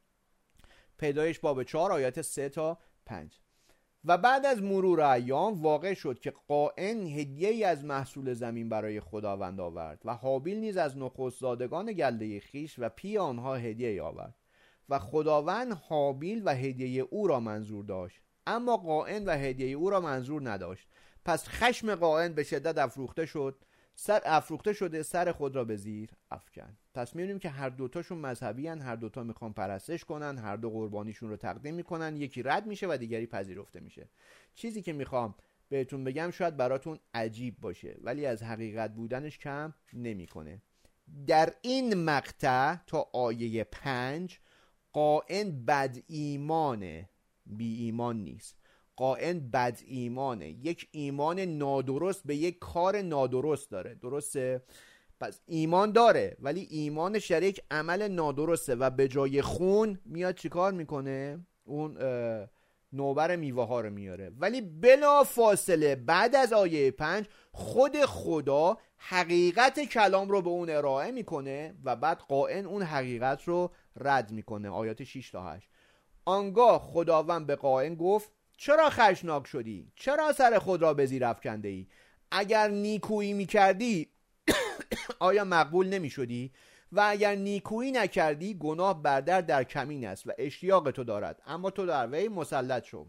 پیدایش باب چهار آیات سه تا پنج. و بعد از مرور ایام واقع شد که قائن هدیه‌ای از محصول زمین برای خداوند آورد و هابیل نیز از نخست زادگان گله خیش و پی آنها هدیه آورد. و خداوند هابیل و هدیه او را منظور داشت، اما قائن و هدیه او را منظور نداشت. پس خشم قائن به شدت افروخته شد، سر افروخته شده سر خود را به زیر افکند. پس می‌بینیم که هر دوتاشون مذهبی هن، هر دوتا میخوان پرستش کنن، هر دو قربانیشون رو تقدیم میکنن، یکی رد میشه و دیگری پذیرفته میشه. چیزی که میخوام بهتون بگم شاید براتون عجیب باشه، ولی از حقیقت بودنش کم نمیکنه. در این مقطع تا آیه پنج قائن بد ایمانه، بی ایمان نیست. قائن بد ایمانه، یک ایمان نادرست به یک کار نادرست داره. درسته؟ پس ایمان داره ولی ایمان شریک عمل نادرسته و به جای خون میاد چیکار میکنه؟ اون نوبر میوه ها رو میاره. ولی بلا فاصله بعد از آیه پنج خود خدا حقیقت کلام رو به اون ارائه میکنه و بعد قائن اون حقیقت رو رد میکنه. آیات شش تا هشت. آنگاه خداوند به قائن گفت چرا خشمناک شدی؟ چرا سر خود را به زیر افکنده ای؟ اگر نیکویی میکردی آیا مقبول نمیشدی؟ و اگر نیکویی نکردی گناه بردر در کمین است و اشتیاق تو دارد، اما تو در وی مسلط شو.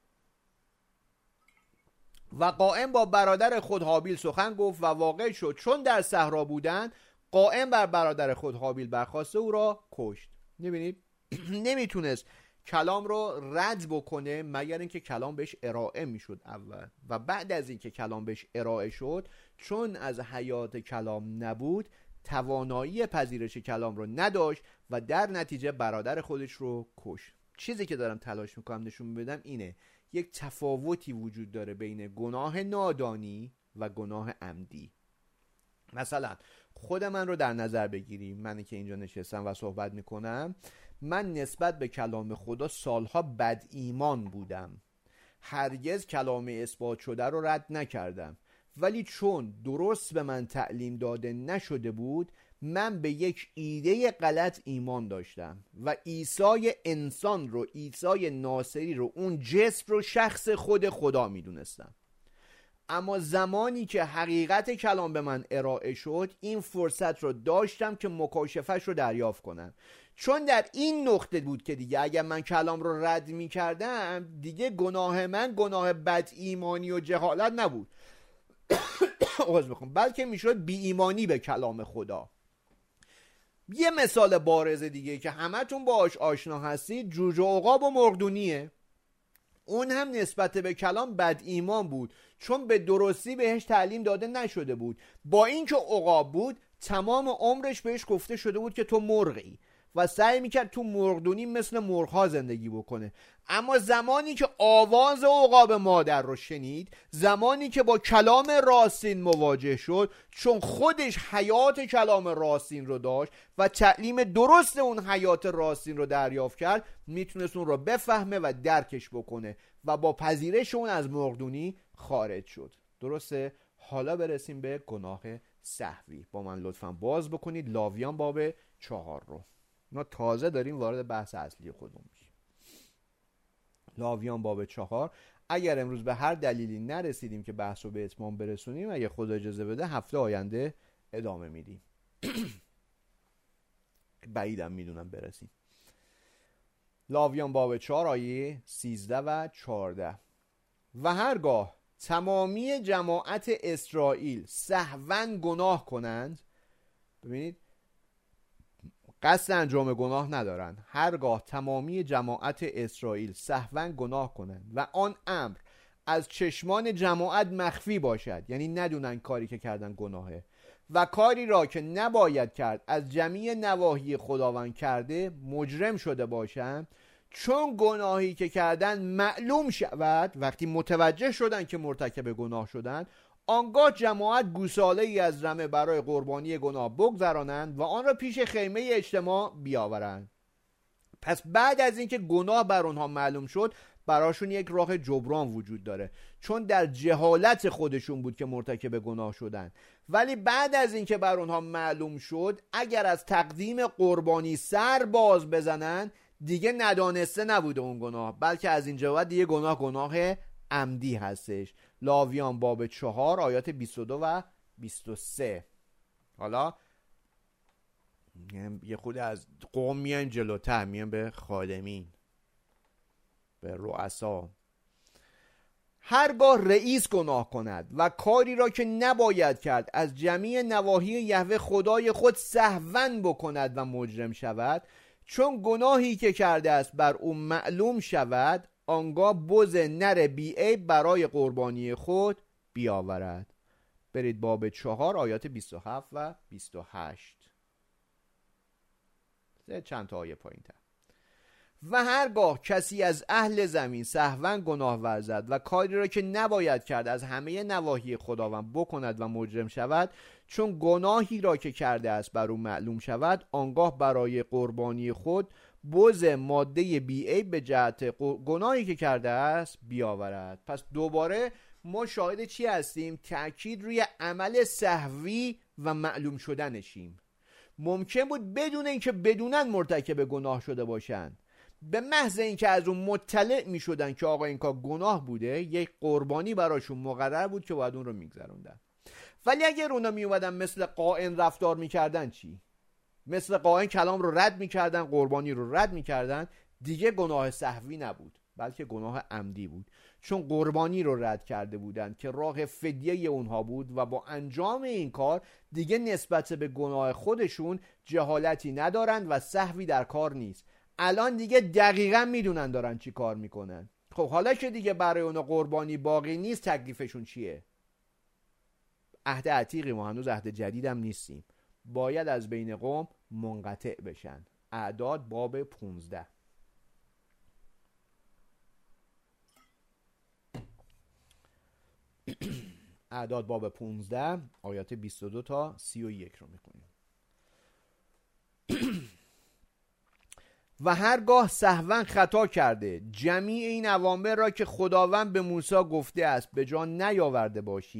و قائن با برادر خود هابیل سخن گفت و واقع شد چون در صحرا بودند قائن بر برادر خود هابیل برخاسته او را کشت. میبینید نمیتونست کلام رو رد بکنه مگر اینکه کلام بهش ارائه میشد اول، و بعد از اینکه کلام بهش ارائه شد چون از حیات کلام نبود توانایی پذیرش کلام رو نداشت و در نتیجه برادر خودش رو کشت. چیزی که دارم تلاش میکنم نشون بدم اینه، یک تفاوتی وجود داره بین گناه نادانی و گناه عمدی. مثلا خود من رو در نظر بگیریم، منی که اینجا نشستم و صحبت میکنم، من نسبت به کلام خدا سالها بد ایمان بودم، هرگز کلام اثبات شده رو رد نکردم، ولی چون درست به من تعلیم داده نشده بود من به یک ایده غلط ایمان داشتم و عیسی انسان رو، عیسی ناصری رو، اون جسم رو شخص خود خدا میدونستم. اما زمانی که حقیقت کلام به من ارائه شد، این فرصت رو داشتم که مکاشفه‌اش رو دریافت کنم. چون در این نقطه بود که دیگه اگر من کلام رو رد می کردم، دیگه گناه من گناه بد ایمانی و جهالت نبود عذر میخوام، بلکه میشد بی ایمانی به کلام خدا. یه مثال بارز دیگه که همتون باهاش آشنا هستید، جوجه عقاب و مرغدونیه. اون هم نسبت به کلام بد ایمان بود، چون به درستی بهش تعلیم داده نشده بود. با اینکه عقاب بود، تمام عمرش بهش گفته شده بود که تو مرغی و سعی میکرد تو مرغدونی مثل مرغ‌ها زندگی بکنه. اما زمانی که آواز عقاب مادر رو شنید، زمانی که با کلام راستین مواجه شد، چون خودش حیات کلام راستین رو داشت و تعلیم درست اون حیات راستین رو دریافت کرد، میتونست اون رو بفهمه و درکش بکنه و با پذیرش اون از مرغدونی خارج شد. درسته؟ حالا برسیم به گناه سهوی. با من لطفاً باز بکنید لاویان باب چهار رو. ما تازه داریم وارد بحث اصلی خودمون میشیم. لاویان باب چهار. اگر امروز به هر دلیلی نرسیدیم که بحث رو به اتمام برسونیم، اگه خدا اجازه بده هفته آینده ادامه میدیم. بعیدم میدونم برسیم. لاویان باب چهار آیه سیزده و چهارده. و هرگاه تمامی جماعت اسرائیل سهواً گناه کنند، ببینید قصد انجام گناه ندارن، هرگاه تمامی جماعت اسرائیل سهواً گناه کنند و آن امر از چشمان جماعت مخفی باشد، یعنی ندونن کاری که کردن گناهه، و کاری را که نباید کرد از جمیع نواحی خداوند کرده مجرم شده باشند، چون گناهی که کردن معلوم شود، وقتی متوجه شدن که مرتکب گناه شدن، آنگاه جماعت گوساله ای از رمه برای قربانی گناه بگذرانند و آن را پیش خیمه اجتماع بیاورند. پس بعد از اینکه گناه بر آنها معلوم شد، براشون یک راه جبران وجود داره، چون در جهالت خودشون بود که مرتکب گناه شدن. ولی بعد از اینکه بر آنها معلوم شد، اگر از تقدیم قربانی سر باز بزنن، دیگه ندانسته نبوده اون گناه، بلکه از اینجا بعد دیگه گناه گناه عمدی هستش. لاویان باب چهار آیات بیست و دو و بیست و سه. حالا یه خود از قوم میان جلوتر، میان به خادمین، به رؤسا. هرگاه رئیس گناه کند و کاری را که نباید کرد از جمیع نواحی یهوه خدای خود سهواً بکند و مجرم شود، چون گناهی که کرده است بر او معلوم شود، آنگاه بز نر بی عیب برای قربانی خود بیاورد. برید باب چهار آیات بیست و هفت و بیست و هشت. چند تا آیه پایین تر. و هرگاه کسی از اهل زمین سهواً گناه ورزد و کاری را که نباید کرد از همه نواحی خداوند بکند و مجرم شود، چون گناهی را که کرده است بر او معلوم شود، آنگاه برای قربانی خود بز ماده بیعیب به جهت گناهی که کرده است بیاورد. پس دوباره ما شاهد چی هستیم؟ تأکید روی عمل سهوی و معلوم شدنشیم. ممکن بود بدون اینکه بدونن مرتکب گناه شده باشند، به محض اینکه از اون مطلع می شدن که آقا این کار گناه بوده، یک قربانی براشون مقرر بود که باید اون رو میگذروندن. ولی اگر اونا می اومدن مثل قائن رفتار میکردن چی؟ مثل قائن کلام رو رد میکردن، قربانی رو رد میکردن، دیگه گناه سهوی نبود، بلکه گناه عمدی بود، چون قربانی رو رد کرده بودن که راه فدیه اونها بود و با انجام این کار دیگه نسبت به گناه خودشون جهالتی ندارند و سهوی در کار نیست. الان دیگه دقیقاً میدونن دارن چی کار میکنن. خب حالا که دیگه برای اونا قربانی باقی نیست، تکلیفشون چیه؟ عهد عتیقی، ما هنوز عهد جدیدم نیستیم، باید از بین قوم منقطع بشن. اعداد باب پونزده. اعداد باب پونزده آیات بیست و دو تا سی و یک رو میخونیم. و هرگاه سهواً خطا کرده جمیع این اوامر را که خداوند به موسی گفته است به جا نیاورده باشید،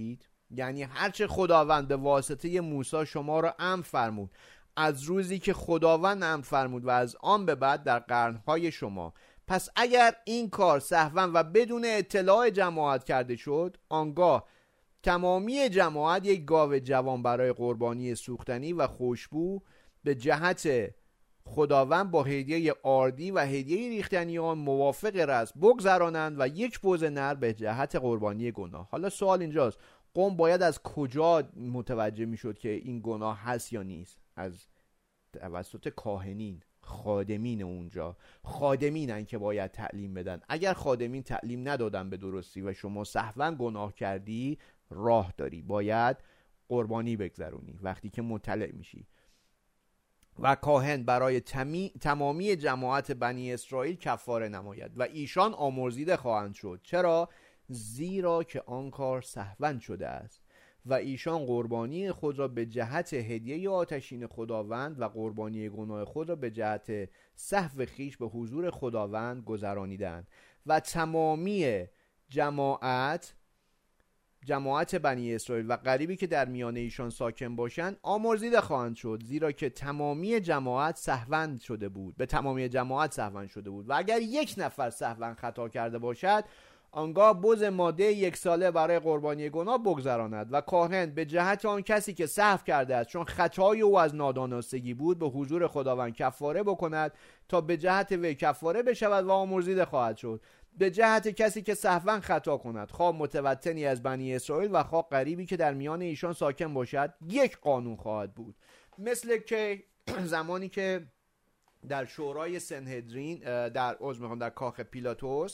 یعنی هرچه خداوند به واسطه موسی شما را امر فرمود از روزی که خداوند امر فرمود و از آن به بعد در قرنهای شما. پس اگر این کار سهوا و بدون اطلاع جماعت کرده شد، آنگاه تمامی جماعت یک گاو جوان برای قربانی سوختنی و خوشبو به جهت خداوند با هدیه آردی و هدیه ریختنی آن موافق رسم بگذرانند و یک بز نر به جهت قربانی گناه. حالا سوال اینجاست، قوم باید از کجا متوجه میشد که این گناه هست یا نیست؟ از توسط کاهنین، خادمین اونجا. خادمینن که باید تعلیم بدن. اگر خادمین تعلیم ندادن به درستی و شما سهوا گناه کردی، راه داری، باید قربانی بگذرونی وقتی که مطلع میشی. و کاهن برای تمی... تمامی جماعت بنی اسرائیل کفاره نماید و ایشان آمرزیده خواهند شد. چرا؟ زیرا که آن کار سهوا شده است و ایشان قربانی خود را به جهت هدیه آتشین خداوند و قربانی گناه خود را به جهت سهو خویش به حضور خداوند گذرانیدند و تمامی جماعت جماعت بنی اسرائیل و غریبی که در میان ایشان ساکن باشند آمرزیده خواهند شد، زیرا که تمامی جماعت سهوا شده بود به تمامی جماعت سهوا شده بود. و اگر یک نفر سهوا خطا کرده باشد، آنگاه بز ماده یک ساله برای قربانی گناه بگذراند و کاهن به جهت آن کسی که سهو کرده است، چون خطای او از نادانستگی بود، به حضور خداوند کفاره بکند تا به جهت وی کفاره بشود و آمرزیده خواهد شد. به جهت کسی که سهوا خطا کند، خواه متوطنی از بنی اسرائیل و خواه غریبی که در میان ایشان ساکن باشد، یک قانون خواهد بود. مثل که زمانی که در شورای سنهدرین در عذر میخوام در کاخ پیلاتوس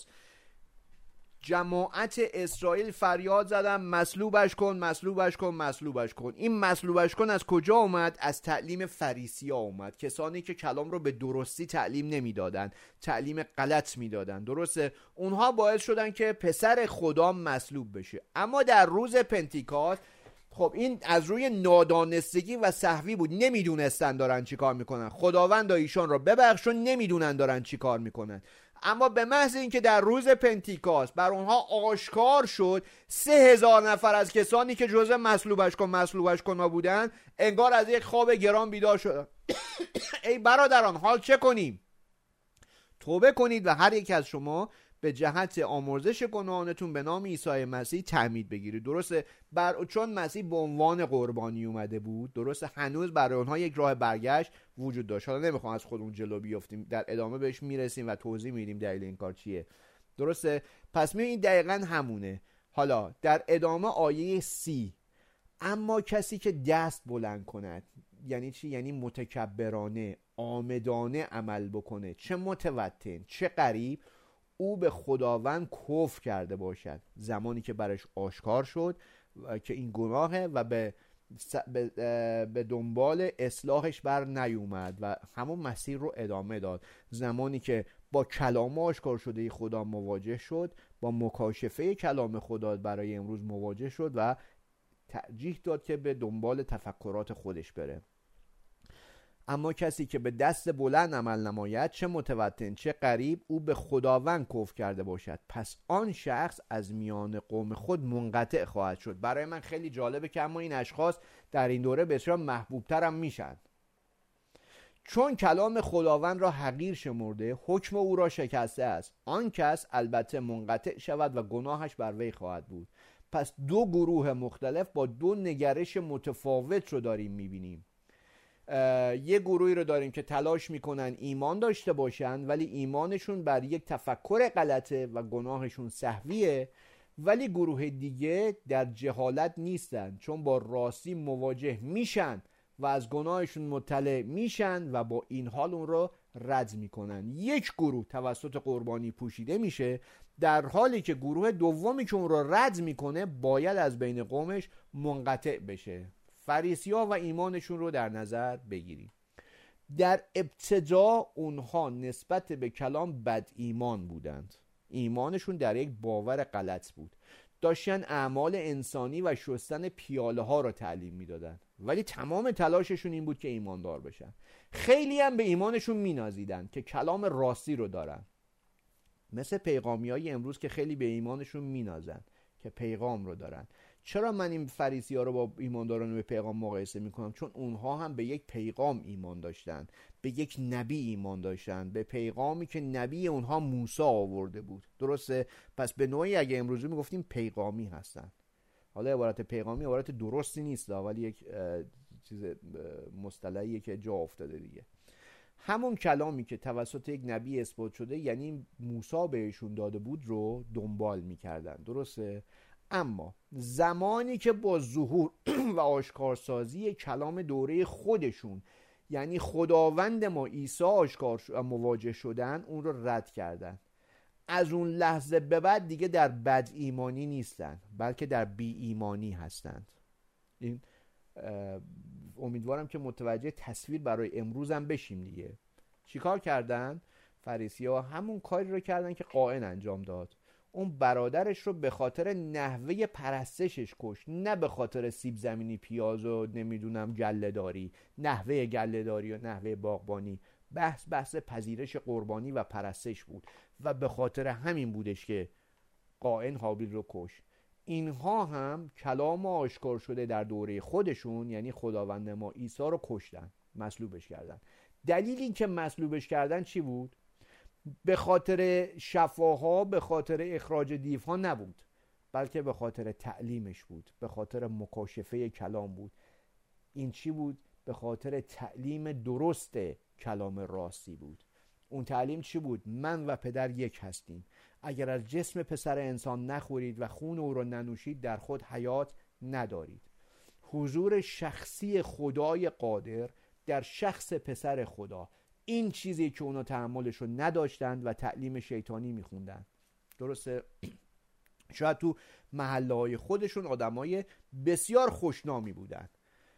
جماعت اسرائیل فریاد زدن مصلوبش کن مصلوبش کن مصلوبش کن. این مصلوبش کن از کجا اومد؟ از تعلیم فریسی‌ها اومد، کسانی که کلام رو به درستی تعلیم نمیدادن، تعلیم غلط میدادن. درسته؟ اونها باعث شدن که پسر خدا مصلوب بشه. اما در روز پنتیکاست، خب این از روی نادانستگی و سهوی بود، نمیدونستن دارن چی کار میکنن. خداوند ایشان را ببخشون، نمیدونن دارن چی کار میکنن. اما به محض اینکه در روز پنتیکاست بر اونها آشکار شد، سه هزار نفر از کسانی که جزء مصلوبش کن مصلوبش کن بودن انگار از یک خواب گران بیدار شدن. ای برادران، حال چه کنیم؟ توبه کنید و هر یک از شما به جهت آمرزش گناهانتون به نام عیسی مسیح تعمید بگیرید. درسته؟ بر چون مسیح به عنوان قربانی اومده بود، درسته هنوز برای اونها یک راه برگشت وجود داشت. حالا نمیخوام از خودمون جلو بیافتیم، در ادامه بهش میرسیم و توضیح میدیم دلیل این کار چیه. درسته؟ پس می این دقیقاً همونه. حالا در ادامه آیه سی، اما کسی که دست بلند کند، یعنی چی؟ یعنی متکبرانه آمدانه عمل بکنه، چه متوطن چه غریب، او به خداوند کفر کرده باشد زمانی که برش آشکار شد که این گناهه و به به دنبال اصلاحش بر نیومد و همون مسیر رو ادامه داد. زمانی که با کلام آشکار شده خدا مواجه شد، با مکاشفه کلام خدا برای امروز مواجه شد و ترجیح داد که به دنبال تفکرات خودش بره. اما کسی که به دست بلند عمل نماید، چه متوطن چه غریب، او به خداوند کفر کرده باشد، پس آن شخص از میان قوم خود منقطع خواهد شد. برای من خیلی جالبه که اما این اشخاص در این دوره بسیار محبوبتر هم میشن، چون کلام خداوند را حقیر شمرده، حکم او را شکسته است. آن کس البته منقطع شود و گناهش بر وی خواهد بود. پس دو گروه مختلف با دو نگرش متفاوت رو داریم میبینیم. یه گروهی رو داریم که تلاش میکنن ایمان داشته باشن، ولی ایمانشون بر یک تفکر غلطه و گناهشون سهویه. ولی گروه دیگه در جهالت نیستن، چون با راستی مواجه میشن و از گناهشون مطلع میشن و با این حال اون رو رد میکنن. یک گروه توسط قربانی پوشیده میشه، در حالی که گروه دومی که اون رو رد میکنه باید از بین قومش منقطع بشه. فریسی‌ها و ایمانشون رو در نظر بگیریم. در ابتدا اونها نسبت به کلام بد ایمان بودند. ایمانشون در یک باور غلط بود. داشتن اعمال انسانی و شستن پیاله ها رو تعلیم میدادن، ولی تمام تلاششون این بود که ایماندار بشن. خیلی هم به ایمانشون مینازیدن که کلام راستی رو دارن، مثل پیغامیای امروز که خیلی به ایمانشون مینازن که پیغام رو دارن. چرا من این فریسی ها رو با ایمانداران به پیغام مقایسه میکنم؟ چون اونها هم به یک پیغام ایمان داشتن، به یک نبی ایمان داشتن، به پیغامی که نبی اونها موسی آورده بود. درسته؟ پس به نوعی اگه امروزی میگفتیم پیغامی هستن. حالا عبارت پیغامی عبارت درستی نیست، ولی یک چیز مصطلحیه که جا افتاده دیگه. همون کلامی که توسط یک نبی اثبات شده، یعنی موسی بهشون داده بود، رو دنبال میکردن. درسته؟ اما زمانی که با ظهور و آشکارسازی کلام دوره خودشون، یعنی خداوند ما عیسی آشکار مواجه شدن، اون رو رد کردن. از اون لحظه به بعد دیگه در بد ایمانی نیستن، بلکه در بی ایمانی هستند. این امیدوارم که متوجه تصویر برای امروزم بشیم دیگه. چیکار کردن؟ فریسی ها همون کاری رو کردن که قائن انجام داد. اون برادرش رو به خاطر نحوه پرستشش کشت، نه به خاطر سیب زمینی، پیاز و نمیدونم گله‌داری، نحوه گله‌داری و نحوه باغبانی. بحث بحث پذیرش قربانی و پرستش بود و به خاطر همین بودش که قائن هابیل رو کشت. اینها هم کلام آشکار شده در دوره خودشون، یعنی خداوند ما عیسی رو کشتن، مصلوبش کردن. دلیل این که مصلوبش کردن چی بود؟ به خاطر شفاها، به خاطر اخراج دیوها نبود، بلکه به خاطر تعلیمش بود، به خاطر مکاشفه کلام بود. این چی بود؟ به خاطر تعلیم درست کلام راستی بود. اون تعلیم چی بود؟ من و پدر یک هستیم. اگر از جسم پسر انسان نخورید و خون او را ننوشید، در خود حیات ندارید. حضور شخصی خدای قادر در شخص پسر خدا، این چیزی که اونا تحملش رو نداشتند و تعلیم شیطانی میخوندن. درسته؟ شاید تو محله‌های خودشون آدمای بسیار خوشنامی بودن،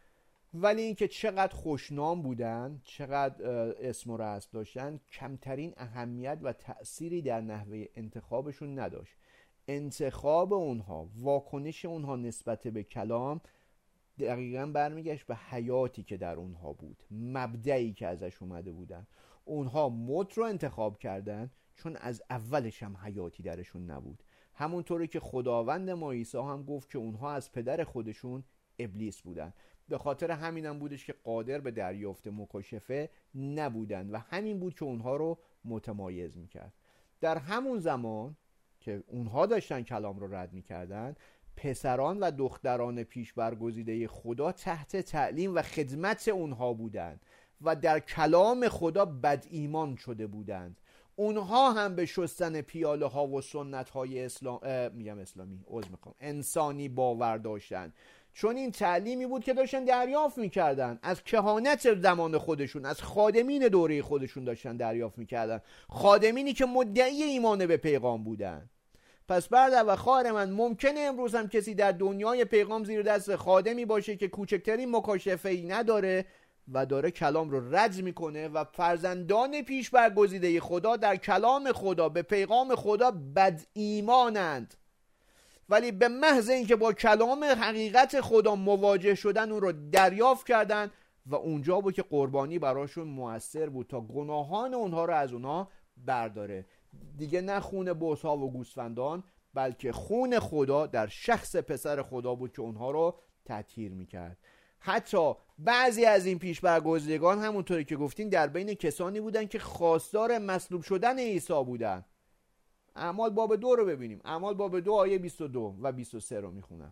ولی اینکه چقدر خوشنام بودن، چقدر اسم و رسم داشتن، کمترین اهمیت و تأثیری در نحوه انتخابشون نداشت. انتخاب اونها، واکنش اونها نسبت به کلام دقیقاً برمیگشت به حیاتی که در اونها بود، مبدئی که ازش اومده بودن. اونها موت رو انتخاب کردن چون از اولش هم حیاتی درشون نبود. همونطوری که خداوند ما عیسی هم گفت که اونها از پدر خودشون ابلیس بودن. به خاطر همینم بودش که قادر به دریافت مکاشفه نبودن و همین بود که اونها رو متمایز میکرد. در همون زمان که اونها داشتن کلام رو رد میکردن، پسران و دختران پیش برگزیده خدا تحت تعلیم و خدمت اونها بودند و در کلام خدا بد ایمان شده بودند. اونها هم به شستن پیاله ها و سنت های اسلام میگم اسلامی عذر میخوام انسانی باور داشتن، چون این تعلیمی بود که داشتن دریافت میکردن از کهانت زمان خودشون، از خادمین دوره خودشون داشتن دریافت میکردن، خادمینی که مدعی ایمان به پیغام بودن. پس برادر و خواهر من، ممکنه امروز هم کسی در دنیای پیغام زیر دست خادمی باشه که کوچکترین مکاشفه‌ای نداره و داره کلام رو رد میکنه و فرزندان پیش برگزیده خدا در کلام خدا به پیغام خدا بد ایمانند، ولی به محض اینکه با کلام حقیقت خدا مواجه شدن اون رو دریافت کردن و اونجا بود که قربانی براشون مؤثر بود تا گناهان اونها رو از اونها برداره. دیگه نه خون بوسا و گوسفندان، بلکه خون خدا در شخص پسر خدا بود که اونها رو تطهیر میکرد. حتی بعضی از این پیش برگزیدگان همونطوری که گفتین در بین کسانی بودن که خواستار مصلوب شدن عیسی بودن. اعمال باب دو رو ببینیم. اعمال باب دو آیه بیست و دو و بیست و سه رو میخونم.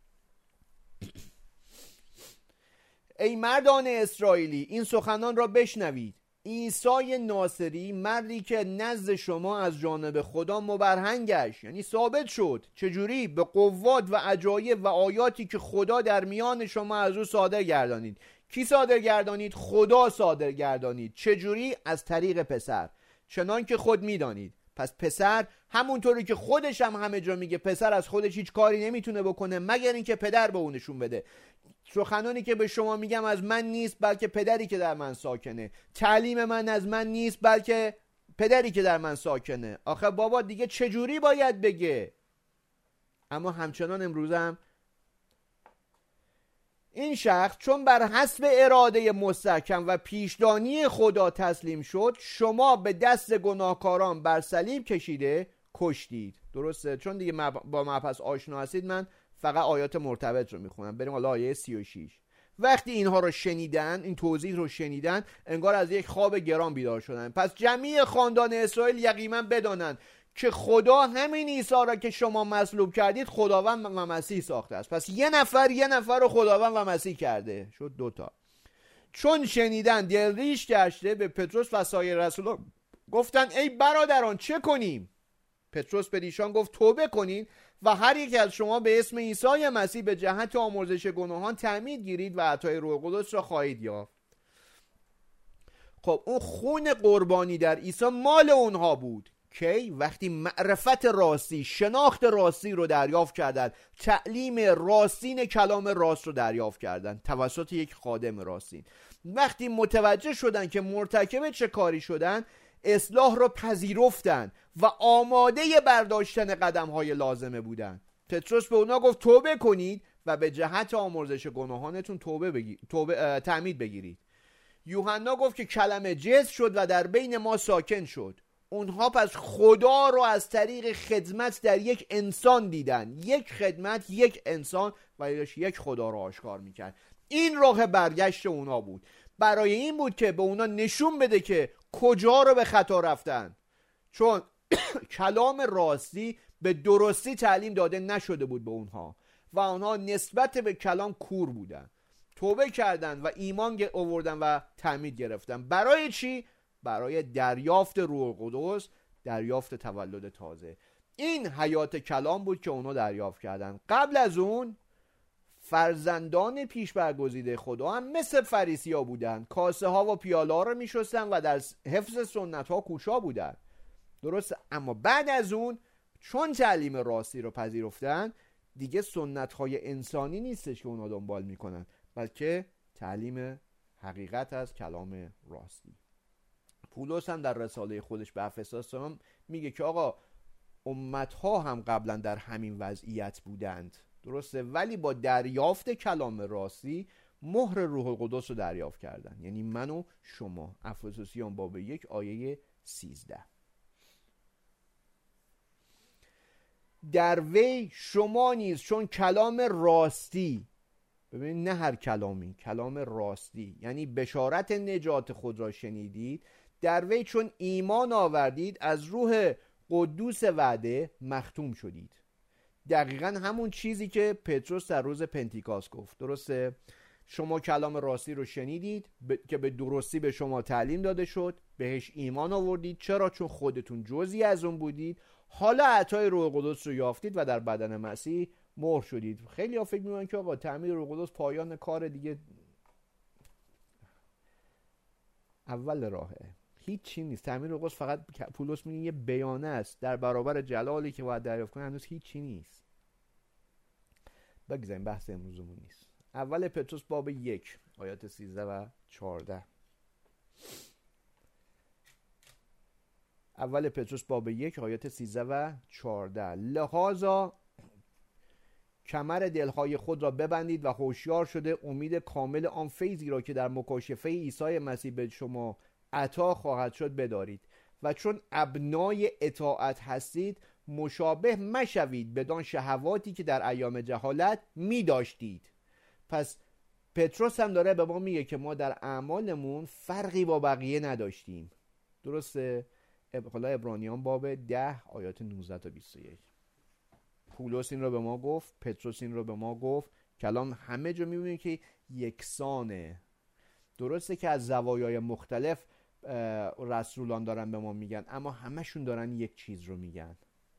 ای مردان اسرائیلی، این سخنان را بشنوید. عیسی ناصری، مردی که نزد شما از جانب خدا مبرهنگش، یعنی ثابت شد. چجوری؟ به قوات و عجایب و آیاتی که خدا در میان شما از او صادر گردانید. کی صادر گردانید؟ خدا صادر گردانید. چجوری؟ از طریق پسر، چنان که خود میدانید. پس پسر همونطوری که خودش هم همه جا میگه، پسر از خودش هیچ کاری نمیتونه بکنه مگر اینکه پدر به اون نشون بده. سخنانی که به شما میگم از من نیست، بلکه پدری که در من ساکنه. تعلیم من از من نیست، بلکه پدری که در من ساکنه. آخه بابا دیگه چجوری باید بگه؟ اما همچنان امروز هم این شخص چون بر حسب اراده مستحکم و پیشدانی خدا تسلیم شد، شما به دست گناهکاران بر صلیب کشیده کشتید. درسته؟ چون دیگه با مبحث آشنا هستید، من فقط آیات مرتبط رو میخونم. بریم حالا آیه سی و شش. وقتی اینها رو شنیدن، این توضیح رو شنیدن، انگار از یک خواب گران بیدار شدن. پس جمیع خاندان اسرائیل یقینا بدانند که خدا همین عیسی را که شما مصلوب کردید خداوند و مسیح ساخته است. پس یه نفر یه نفر رو خداوند و مسیح کرده، شد دوتا. چون شنیدن دل ریش گشته، به پتروس و سایر رسولان گفتن ای برادران چه کنیم؟ پتروس به ایشان گفت توبه کنید و هر یک از شما به اسم عیسی مسیح به جهت آمرزش گناهان تعمید گیرید و عطای روح القدس را خواهید یافت. خب اون خون قربانی در عیسی مال اونها بود. کی؟ وقتی معرفت راستی، شناخت راستی رو دریافت کردند، تعلیم راستین کلام راست رو دریافت کردند توسط یک خادم راستین. وقتی متوجه شدن که مرتکب چه کاری شدن، اصلاح رو پذیرفتن و آماده برداشتن قدم‌های لازمه بودن. پتروس به اونا گفت توبه کنید و به جهت آمرزش گناهانتون توبه بگیر... توبه تعمید بگیرید. یوحنا گفت که کلمه جسم شد و در بین ما ساکن شد. اونها پس خدا رو از طریق خدمت در یک انسان دیدن، یک خدمت، یک انسان و یک خدا رو آشکار میکرد. این راه برگشت اونا بود. برای این بود که به اونا نشون بده که کجا رو به خطا رفتن، چون کلام راستی به درستی تعلیم داده نشده بود به اونها و اونها نسبت به کلام کور بودن. توبه کردن و ایمان آوردن و تعمید گرفتن. برای چی؟ برای دریافت روح القدس، دریافت تولد تازه. این حیات کلام بود که اونا دریافت کردن. قبل از اون فرزندان پیش برگزیده خدا هم مثل فریسی ها بودن، کاسه ها و پیاله ها رو می شستن و در حفظ سنت ها کوشا بودن. درست؟ اما بعد از اون چون تعلیم راستی رو پذیرفتن، دیگه سنت های انسانی نیستش که اونا دنبال می کنن، بلکه تعلیم حقیقت از کلام راستی. پولس هم در رساله خودش به افسوس میگه که آقا امتها هم قبلا در همین وضعیت بودند، درسته، ولی با دریافت کلام راستی مهر روح القدس رو دریافت کردن، یعنی من و شما. افسوسیان باب یک آیه سیزده. در وی شما نیز چون کلام راستی، ببینید نه هر کلامی، کلام راستی یعنی بشارت نجات خود را شنیدید، در وی چون ایمان آوردید از روح قدوس وعده مختوم شدید. دقیقا همون چیزی که پتروس در روز پنتیکاست گفت، درسته؟ شما کلام راستی رو شنیدید ب... که به درستی به شما تعلیم داده شد، بهش ایمان آوردید. چرا؟ چون خودتون جزئی از اون بودید. حالا عطای روح القدس رو یافتید و در بدن مسیح مهر شدید. خیلی ها فکر می‌کنن که آقا تعمید روح القدس پایان کار دیگه، اول راهه. هیچ چی نیست. تعمید روح القدس فقط پولس میگه یه بیانه است در برابر جلالی که باید دریافت کنه، هنوز هیچ چی نیست. بگذاریم، بحث امروزمون نیست. اول پتروس باب یک آیات سیزده و چهارده. اول پتروس باب یک آیات سیزده و چهارده. لحاظا کمر دلهای خود را ببندید و هوشیار شده امید کامل آن فیضی را که در مکاشفه عیسی مسیح به شما عطا خواهد شد بدارید و چون ابنای اطاعت هستید مشابه مشوید بدان شهواتی که در ایام جهالت می داشتید. پس پتروس هم داره به ما میگه که ما در اعمالمون فرقی با بقیه نداشتیم. درسته؟ حالا عبرانیان باب ده آیات نوزده تا بیست و یک. پولس این رو به ما گفت، پتروس این رو به ما گفت. کلام همه جا میبینیم که یکسانه. درسته که از زوایای مختلف رسولان دارن به ما میگن، اما همشون دارن یک چیز رو میگن.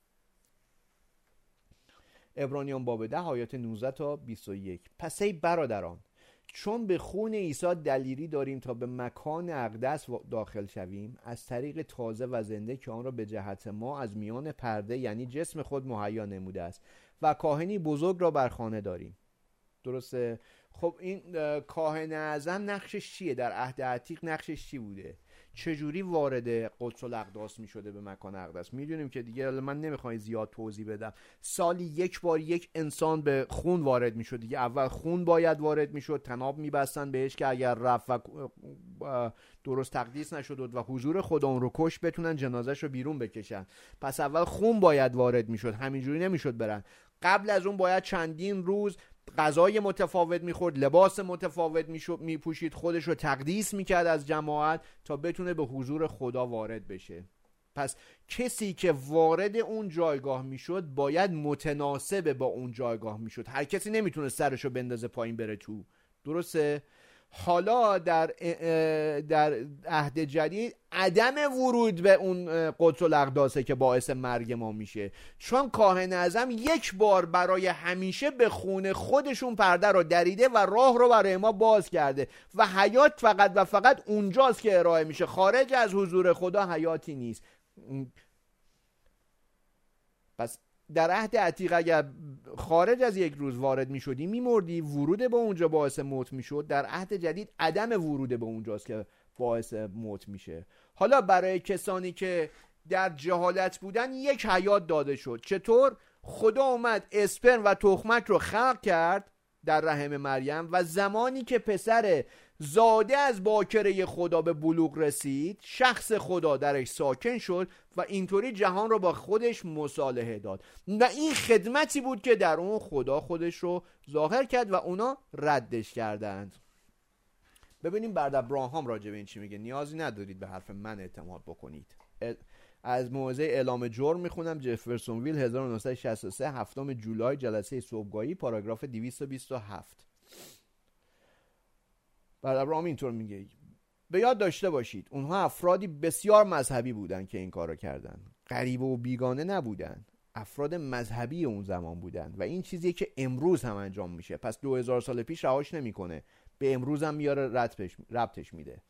عبرانیان باب ده آیات نوزده تا بیست و یک. پس ای برادران، چون به خون عیسی دلیری داریم تا به مکان اقدس داخل شویم از طریق تازه و زنده که آن را به جهت ما از میان پرده یعنی جسم خود مهیا نموده است و کاهنی بزرگ را بر خانه داریم. درسته؟ خب این کاهن اعظم نقشش چیه؟ در عهد عتیق نقشش چی بوده؟ چجوری وارد قدس الاقداس می شده به مکان اقدس؟ میدونیم که دیگه من نمیخوام زیاد توضیح بدم. سالی یک بار یک انسان به خون وارد می شد دیگه. اول خون باید وارد می شد، طناب می بستن بهش که اگر رفت و درست تقدیس نشد و حضور خدا اون رو کش بتونن جنازش رو بیرون بکشن. پس اول خون باید وارد می شد، همینجوری نمی شد برن. قبل از اون باید چندین روز غذای متفاوت میخورد، لباس متفاوت میپوشید، خودش رو تقدیس میکرد از جماعت تا بتونه به حضور خدا وارد بشه. پس کسی که وارد اون جایگاه میشد باید متناسب با اون جایگاه میشد. هر کسی نمیتونه سرشو بندازه پایین بره تو. درسته؟ حالا در در عهد جدید عدم ورود به اون قدس الاقداسه که باعث مرگ ما میشه، چون کاهن اعظم یک بار برای همیشه به خون خودشون پرده رو دریده و راه رو برای ما باز کرده و حیات فقط و فقط اونجاست که ارائه میشه. خارج از حضور خدا حیاتی نیست. پس در عهد عتیق اگر خارج از یک روز وارد می شدی می مردی، ورود به اونجا باعث موت می شد. در عهد جدید عدم ورود به اونجاست که باعث موت میشه. حالا برای کسانی که در جهالت بودن یک حیات داده شد. چطور؟ خدا اومد اسپرم و تخمک رو خلق کرد در رحم مریم و زمانی که پسر زاده از باکره خدا به بلوغ رسید، شخص خدا درش ساکن شد و اینطوری جهان رو با خودش مصالحه داد و این خدمتی بود که در اون خدا خودش رو ظاهر کرد و اونا ردش کردند. ببینیم بعد ابراهام راجع به این چی میگه. نیازی ندارید به حرف من اعتماد بکنید. از موعظه اعلام جرم میخونم، جفرسونویل هزار و نهصد و شصت و سه، هفتم جولای، جلسه صبحگاهی، پاراگراف دویست و بیست و هفت. بعد ابراهام اینطور میگه: به یاد داشته باشید اونها افرادی بسیار مذهبی بودن که این کارو کردن. غریبه و بیگانه نبودن، افراد مذهبی اون زمان بودن و این چیزیه که امروز هم انجام میشه. پس دو هزار سال پیش رهاش نمیکنه، به امروز هم میاره ربطش میده.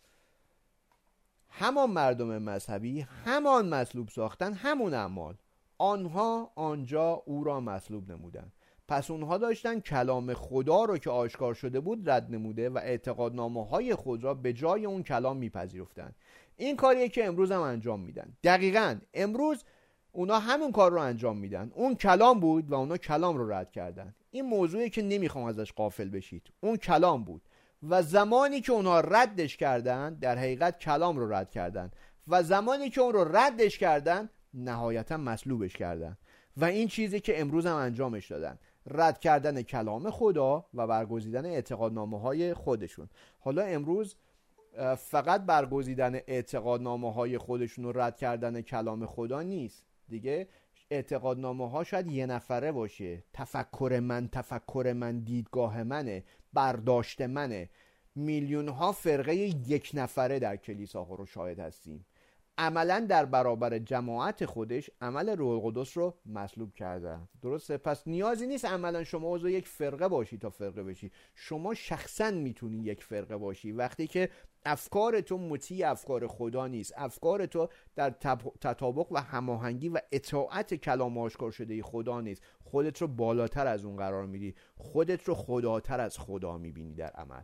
همان مردم مذهبی، همان مصلوب ساختن، همون اعمال، آنها آنجا او را مصلوب نمودن. پس اونها داشتن کلام خدا رو که آشکار شده بود رد نموده و اعتقادنامه های خود را به جای اون کلام میپذیرفتن. این کاریه که امروز هم انجام میدن. دقیقاً امروز اونا همون کار رو انجام میدن. اون کلام بود و اونا کلام رو رد کردن. این موضوعی که نمیخوام ازش غافل بشید. اون کلام بود و زمانی که اونها ردش کردن در حقیقت کلام رو رد کردن و زمانی که اون رو ردش کردن نهایتا مصلوبش کردن و این چیزی که امروز هم انجامش دادن، رد کردن کلام خدا و برگزیدن اعتقادنامه های خودشون. حالا امروز فقط برگزیدن اعتقادنامه های خودشون و رد کردن کلام خدا نیست دیگه. اعتقادنامه ها شاید یه نفره باشه، تفکر من تفکر من دیدگاه منه، برداشت منه. میلیون ها فرقه یک نفره در کلیساها رو شاهد هستیم. عملا در برابر جماعت خودش عمل روح القدس رو مصلوب کرده. درسته؟ پس نیازی نیست عملا شما عضو یک فرقه باشی تا فرقه بشی. شما شخصا میتونی یک فرقه باشی وقتی که افکار تو مطیع افکار خدا نیست، افکار تو در تطابق و هماهنگی و اطاعت کلام آشکار شده خدا نیست. خودت رو بالاتر از اون قرار میدی، خودت رو خداتر از خدا میبینی در عمل.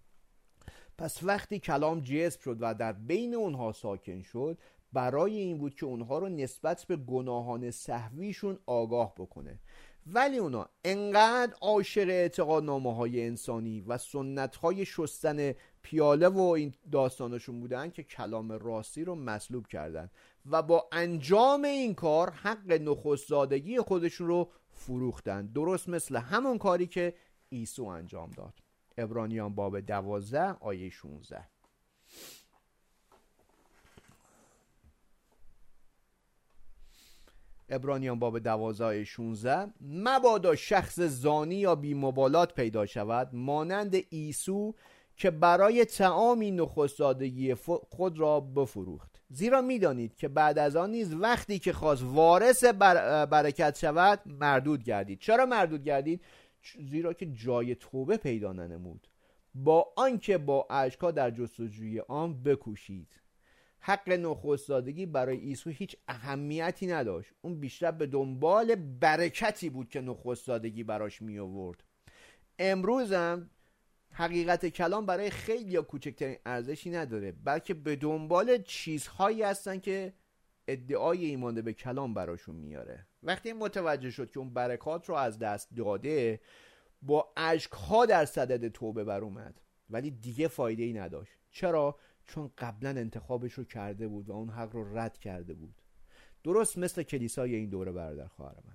پس وقتی کلام جذب شد و در بین اونها ساکن شد، برای این بود که اونها رو نسبت به گناهان سهویشون آگاه بکنه. ولی اونا انقدر عاشق اعتقادنامه های انسانی و سنت های شستن پیاله و این داستانشون بودن که کلام راستی رو مصلوب کردن و با انجام این کار حق نخست‌زادگی خودشون رو فروختن. درست مثل همون کاری که عیسی انجام داد. عبرانیان باب دوازده آیه شانزده. عبرانیان باب دوازده آیه شانزده: مبادا شخص زانی یا بی‌مبالات پیدا شود مانند عیسی که برای طعامی نخست‌زادگی خود را بفروخت. زیرا میدانید که بعد از آن نیز وقتی که خواست وارث بر برکت شود مردود گردید. چرا مردود گردید؟ زیرا که جای توبه پیدا ننمود، با آنکه با اشک‌ها در جستجوی آن بکوشید. حق نخست‌زادگی برای عیسی هیچ اهمیتی نداشت. اون بیشتر به دنبال برکتی بود که نخست‌زادگی براش می آورد. امروز هم حقیقت کلام برای خیلی یا کوچکترین ارزشی نداره، بلکه به دنبال چیزهایی هستن که ادعای ایمان به کلام براشون میاره. وقتی متوجه شد که اون برکات رو از دست داده، با اشک‌ها در صدد توبه بر اومد، ولی دیگه فایده ای نداشت. چرا؟ چون قبلا انتخابش رو کرده بود و اون حق رو رد کرده بود. درست مثل کلیسای این دوره برادر خواهر من.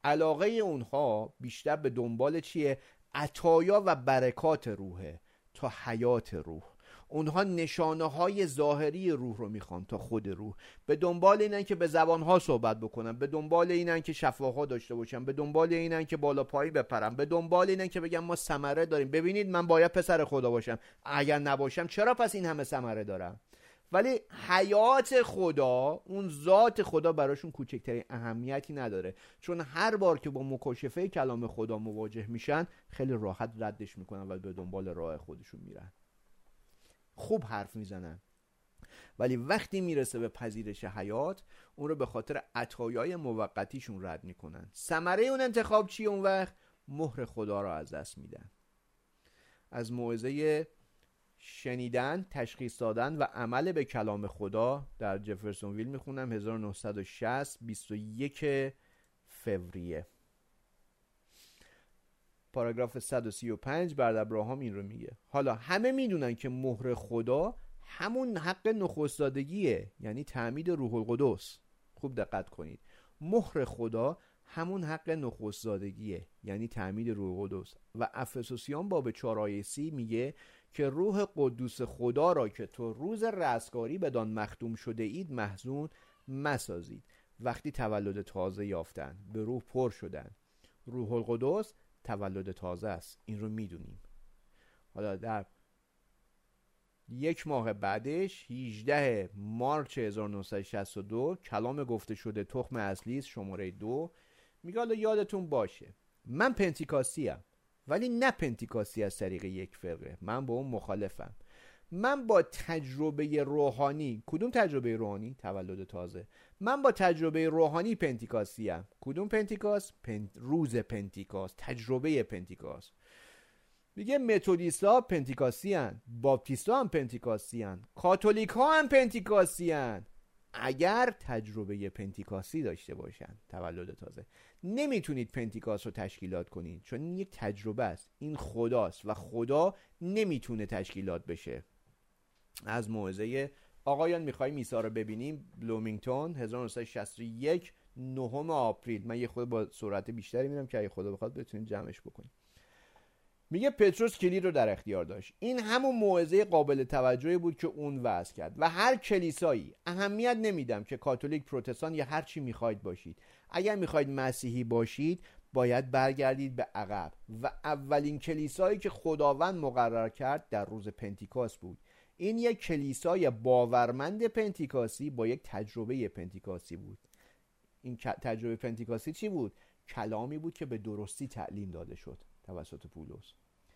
علاقه اونها بیشتر به دنبال چیه؟ عطایا و برکات روحه تا حیات روح. اونها نشانه های ظاهری روح رو میخوان تا خود روح. به دنبال اینن که به زبانها صحبت بکنن، به دنبال اینن که شفاها داشته باشن، به دنبال اینن که بالا پایی بپرن، به دنبال اینن که بگن ما ثمره داریم، ببینید من باید پسر خدا باشم، اگر نباشم چرا پس این همه ثمره دارم؟ ولی حیات خدا، اون ذات خدا براشون کوچکترین اهمیتی نداره، چون هر بار که با مکاشفه کلام خدا مواجه میشن خیلی راحت ردش میکنن و به دنبال راه خودشون میرن. خوب حرف میزنن، ولی وقتی میرسه به پذیرش حیات اون رو به خاطر عطایای موقتیشون رد میکنن. ثمره اون انتخاب چیه اون وقت؟ مهر خدا رو از دست میدن. از موعظه شنیدن، تشخیص دادن و عمل به کلام خدا در جفرسونویل میخونم هزار و نهصد و شصت بیست و یک فوریه. پاراگراف صد و سی و پنج بعد ابراهام این رو میگه: حالا همه میدونن که مهر خدا همون حق نخستادگیه، یعنی تعمید روح القدس. خوب دقت کنید، مهر خدا همون حق نخستادگیه، یعنی تعمید روح القدس. و افسوسیان باب چهار آیه سی میگه که روح قدوس خدا را که تو روز رستگاری بدان مختوم شده اید محزون مسازید. وقتی تولد تازه یافتن به روح پر شدن. روح القدس تولد تازه است، این رو میدونیم. حالا در یک ماه بعدش هجدهم مارس هزار و نهصد و شصت و دو کلام گفته شده تخم اصلی است شماره دو میگه حالا یادتون باشه من پنتیکاستیم، ولی نه پنتیکاستی از طریق یک فرقه، من با اون مخالفم. من با تجربه روحانی، کدوم تجربه روحانی؟ تولد تازه. من با تجربه روحانی پنتیکاستیم. کدوم پنتیکاست؟ پنت... روز پنتیکاست، تجربه پنتیکاست. میگه متودیستا پنتیکاستی هن، باپتیستا هم پنتیکاستی هن، کاتولیک ها هم پنتیکاستی هن، اگر تجربه پنتیکاستی داشته باشن. تولد تازه. نمیتونید پنتیکاست رو تشکیلات کنید، چون این یک تجربه است، این خداست و خدا نمیتونه تشکیلات بشه. از موعظه آقایان میخوایم عیسی رو ببینیم، بلومینگتون هزار و نهصد و شصت و یک نهم آپریل. من یه خود با سرعت بیشتری میرم که اگه خدا بخواد بتونیم جمعش بکنیم. میگه پتروس کلید رو در اختیار داشت. این همون موعظه قابل توجهی بود که اون وعظ کرد و هر کلیسایی، اهمیت نمیدم که کاتولیک، پروتستان یا هر چی میخواید باشید، اگر میخواید مسیحی باشید باید برگردید به عقب و اولین کلیسایی که خداوند مقرر کرد در روز پنتیکاست بود. این یک کلیسای باورمند پنتیکاستی با یک تجربه پنتیکاستی بود. این تجربه پنتیکاستی چی بود؟ کلامی بود که به درستی تعلیم داده شد توسط پولس.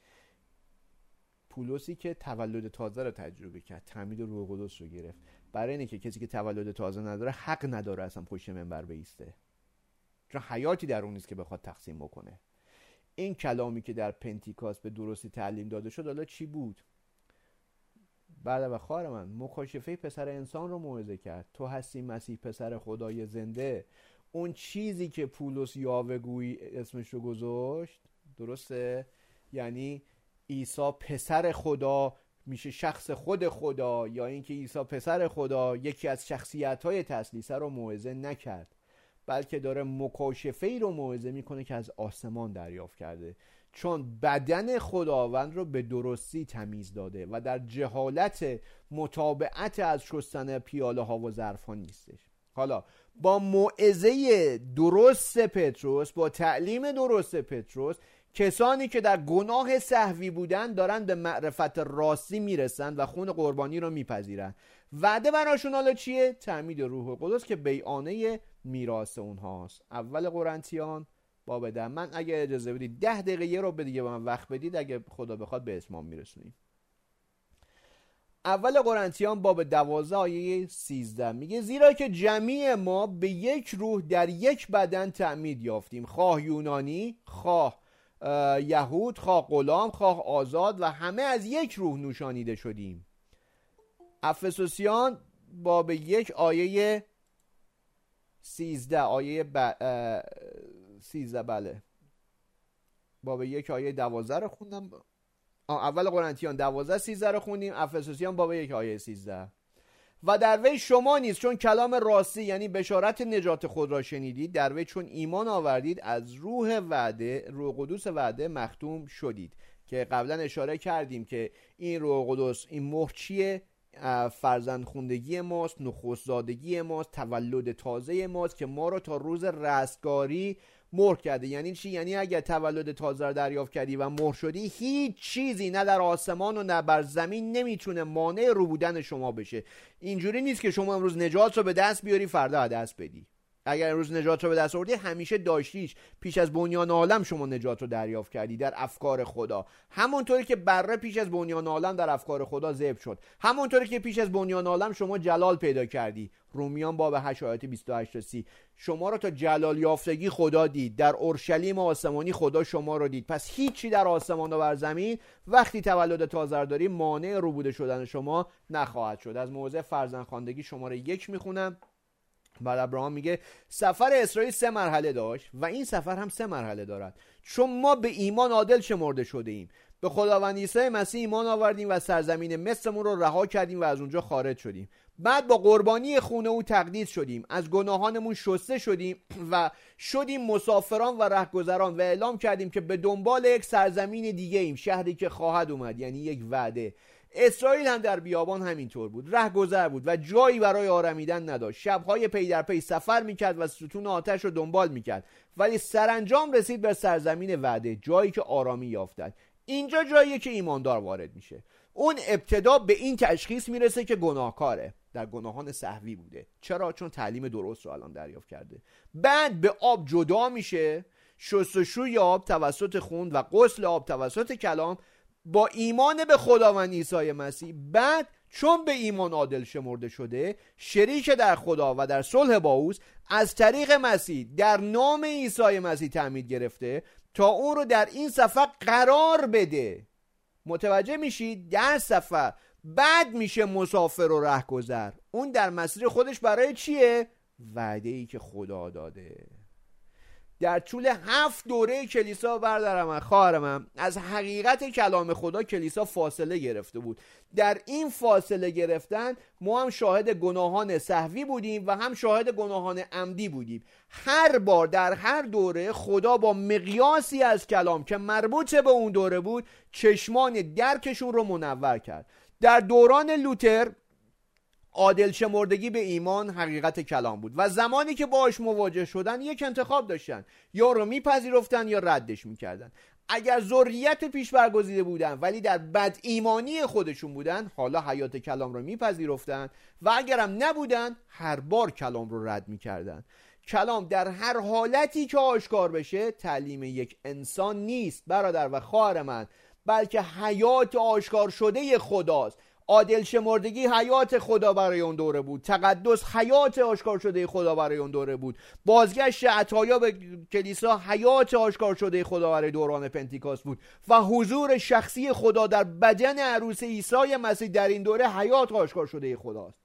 پولسی که تولد تازه رو تجربه کرد، تعمید روح القدس رو گرفت. برای اینه که کسی که تولد تازه نداره حق نداره اصلا پشت منبر بایسته، چون حیاتی در اون نیست که بخواد تقسیم بکنه. این کلامی که در پنتیکاست به درستی تعلیم داده شد حالا چی بود؟ بعد و خواهر من مکاشفه پسر انسان رو موعظه کرد. تو هستی مسیح پسر خدای زنده. اون چیزی که پولس یاوه‌گویی اسمش رو گذاشت، درسته؟ یعنی عیسی پسر خدا میشه شخص خود خدا، یا اینکه عیسی پسر خدا یکی از شخصیت‌های تثلیثه رو موعظه نکرد، بلکه داره مکاشفه‌ای رو موعظه میکنه که از آسمان دریافت کرده، چون بدن خداوند رو به درستی تمیز داده و در جهالت متابعت از شستن پیاله ها و ظرف ها نیستش. حالا با موعظه درست پتروس، با تعلیم درست پتروس، کسانی که در گناه سهوی بودن دارن به معرفت راستی میرسن و خون قربانی رو میپذیرن. وعده براشون حالا چیه؟ تعمید روح القدس که بیعانه میراث اونهاست. اول قرنتیان باب ده. من اگه اجازه بدید ده دقیقه یه رو به دیگه به من وقت بدید، اگه خدا بخواد به اتمام میرسونیم. اول قرنتیان باب دوازده آیه سیزده میگه زیرا که جمیع ما به یک روح در یک بدن تعمید یافتیم، خواه یونانی، خواه یهود، خواه غلام، خواه آزاد، و همه از یک روح نوشانیده شدیم. افسوسیان باب یک آیه سیزده آیه ب... سیزده بله باب یک آیه دوازده رو خوندم. اول قرنتیان دوازده سیزده رو خوندیم، افسوسیان باب یک آیه سیزده. و در وی شما نیست، چون کلام راستی یعنی بشارت نجات خود را شنیدید، در وی چون ایمان آوردید از روح وعده، روح قدوس وعده مختوم شدید. که قبلا اشاره کردیم که این روح قدوس، این مهر چیه؟ فرزند خوندگی ماست، نخست زادگی ماست، تولد تازه ماست که ما رو تا روز رستگاری مهر کرده. یعنی چی؟ یعنی اگر تولد تازه رو دریافت کردی و مهر شدی، هیچ چیزی نه در آسمان و نه بر زمین نمیتونه مانع رو بودن شما بشه. اینجوری نیست که شما امروز نجات رو به دست بیاری فردا از دست بدی. اگر امروز نجات رو به دست آوردی، همیشه داشتیش. پیش از بنیان عالم شما نجات رو دریافت کردی در افکار خدا، همونطوری که بره پیش از بنیان عالم در افکار خدا ذبح شد، همونطوری که پیش از بنیان عالم شما جلال پیدا کردی. رومیان باب هشت آیات بیست و هشت تا سی. شما رو تا جلال یافتگی خدا دید، در اورشلیم آسمانی خدا شما رو دید. پس هیچی در آسمان و بر زمین وقتی تولد تازه داری مانع رو بوده شدن شما نخواهد شد. از موضع فرزندخواندگی شماره یک میخونم. بعد ابراهام میگه سفر اسرائیل سه مرحله داشت و این سفر هم سه مرحله دارد، چون ما به ایمان عادل شمرده شده ایم. به خداوند عیسی مسیح ایمان آوردیم و سرزمین مصرمون رو رها کردیم و از اونجا خارج شدیم. بعد با قربانی خون او تقدیس شدیم، از گناهانمون شسته شدیم و شدیم مسافران و رهگذران و اعلام کردیم که به دنبال یک سرزمین دیگه ایم، شهری که خواهد اومد، یعنی یک وعده. اسرائیل هم در بیابان همینطور بود، رهگذر بود و جایی برای آرمیدن نداشت. شبهای پی در پی سفر میکرد و ستون آتش رو دنبال میکرد، ولی سرانجام رسید به سرزمین وعده، جایی که آرامی یافتند. اینجا جاییه که ایماندار وارد میشه. اون ابتدا به این تشخیص میرسه که گناهکاره، در گناهان سهوی بوده. چرا؟ چون تعلیم درست رو الان دریافت کرده. بعد به آب جدا میشه، شستشوی آب توسط خون و غسل آب توسط کلام، با ایمان به خداوند عیسی مسیح. بعد چون به ایمان عادل شمرده شده، شریک در خدا و در صلح با اوست، از طریق مسیح در نام عیسی مسیح تعمید گرفته تا اون رو در این سفر قرار بده. متوجه میشید؟ در سفر بعد میشه مسافر و رهگذر. اون در مسیر خودش برای چیه؟ وعده‌ای که خدا داده. در طول هفت دوره کلیسا برادر من، خواهر من، از حقیقت کلام خدا کلیسا فاصله گرفته بود. در این فاصله گرفتن ما هم شاهد گناهان سهوی بودیم و هم شاهد گناهان عمدی بودیم. هر بار در هر دوره خدا با مقیاسی از کلام که مربوط به اون دوره بود چشمان درکشون رو منور کرد. در دوران لوتر عادل شمردگی به ایمان حقیقت کلام بود و زمانی که باهاش مواجه شدن یک انتخاب داشتن، یا رو میپذیرفتن یا ردش میکردن. اگر ذریت پیش برگزیده بودن ولی در بد ایمانی خودشون بودن، حالا حیات کلام رو میپذیرفتن و اگرم نبودن هر بار کلام رو رد میکردن. کلام در هر حالتی که آشکار بشه تعلیم یک انسان نیست برادر و خواهر من، بلکه حیات آشکار شده خداست. عادل شمردگی حیات خدا برای اون دوره بود، تقدس حیات آشکار شده خدا برای اون دوره بود، بازگشت عطایا به کلیسا حیات آشکار شده خدا برای دوران پنتیکاست بود و حضور شخصی خدا در بدن عروس عیسی مسیح در این دوره حیات آشکار شده خداست.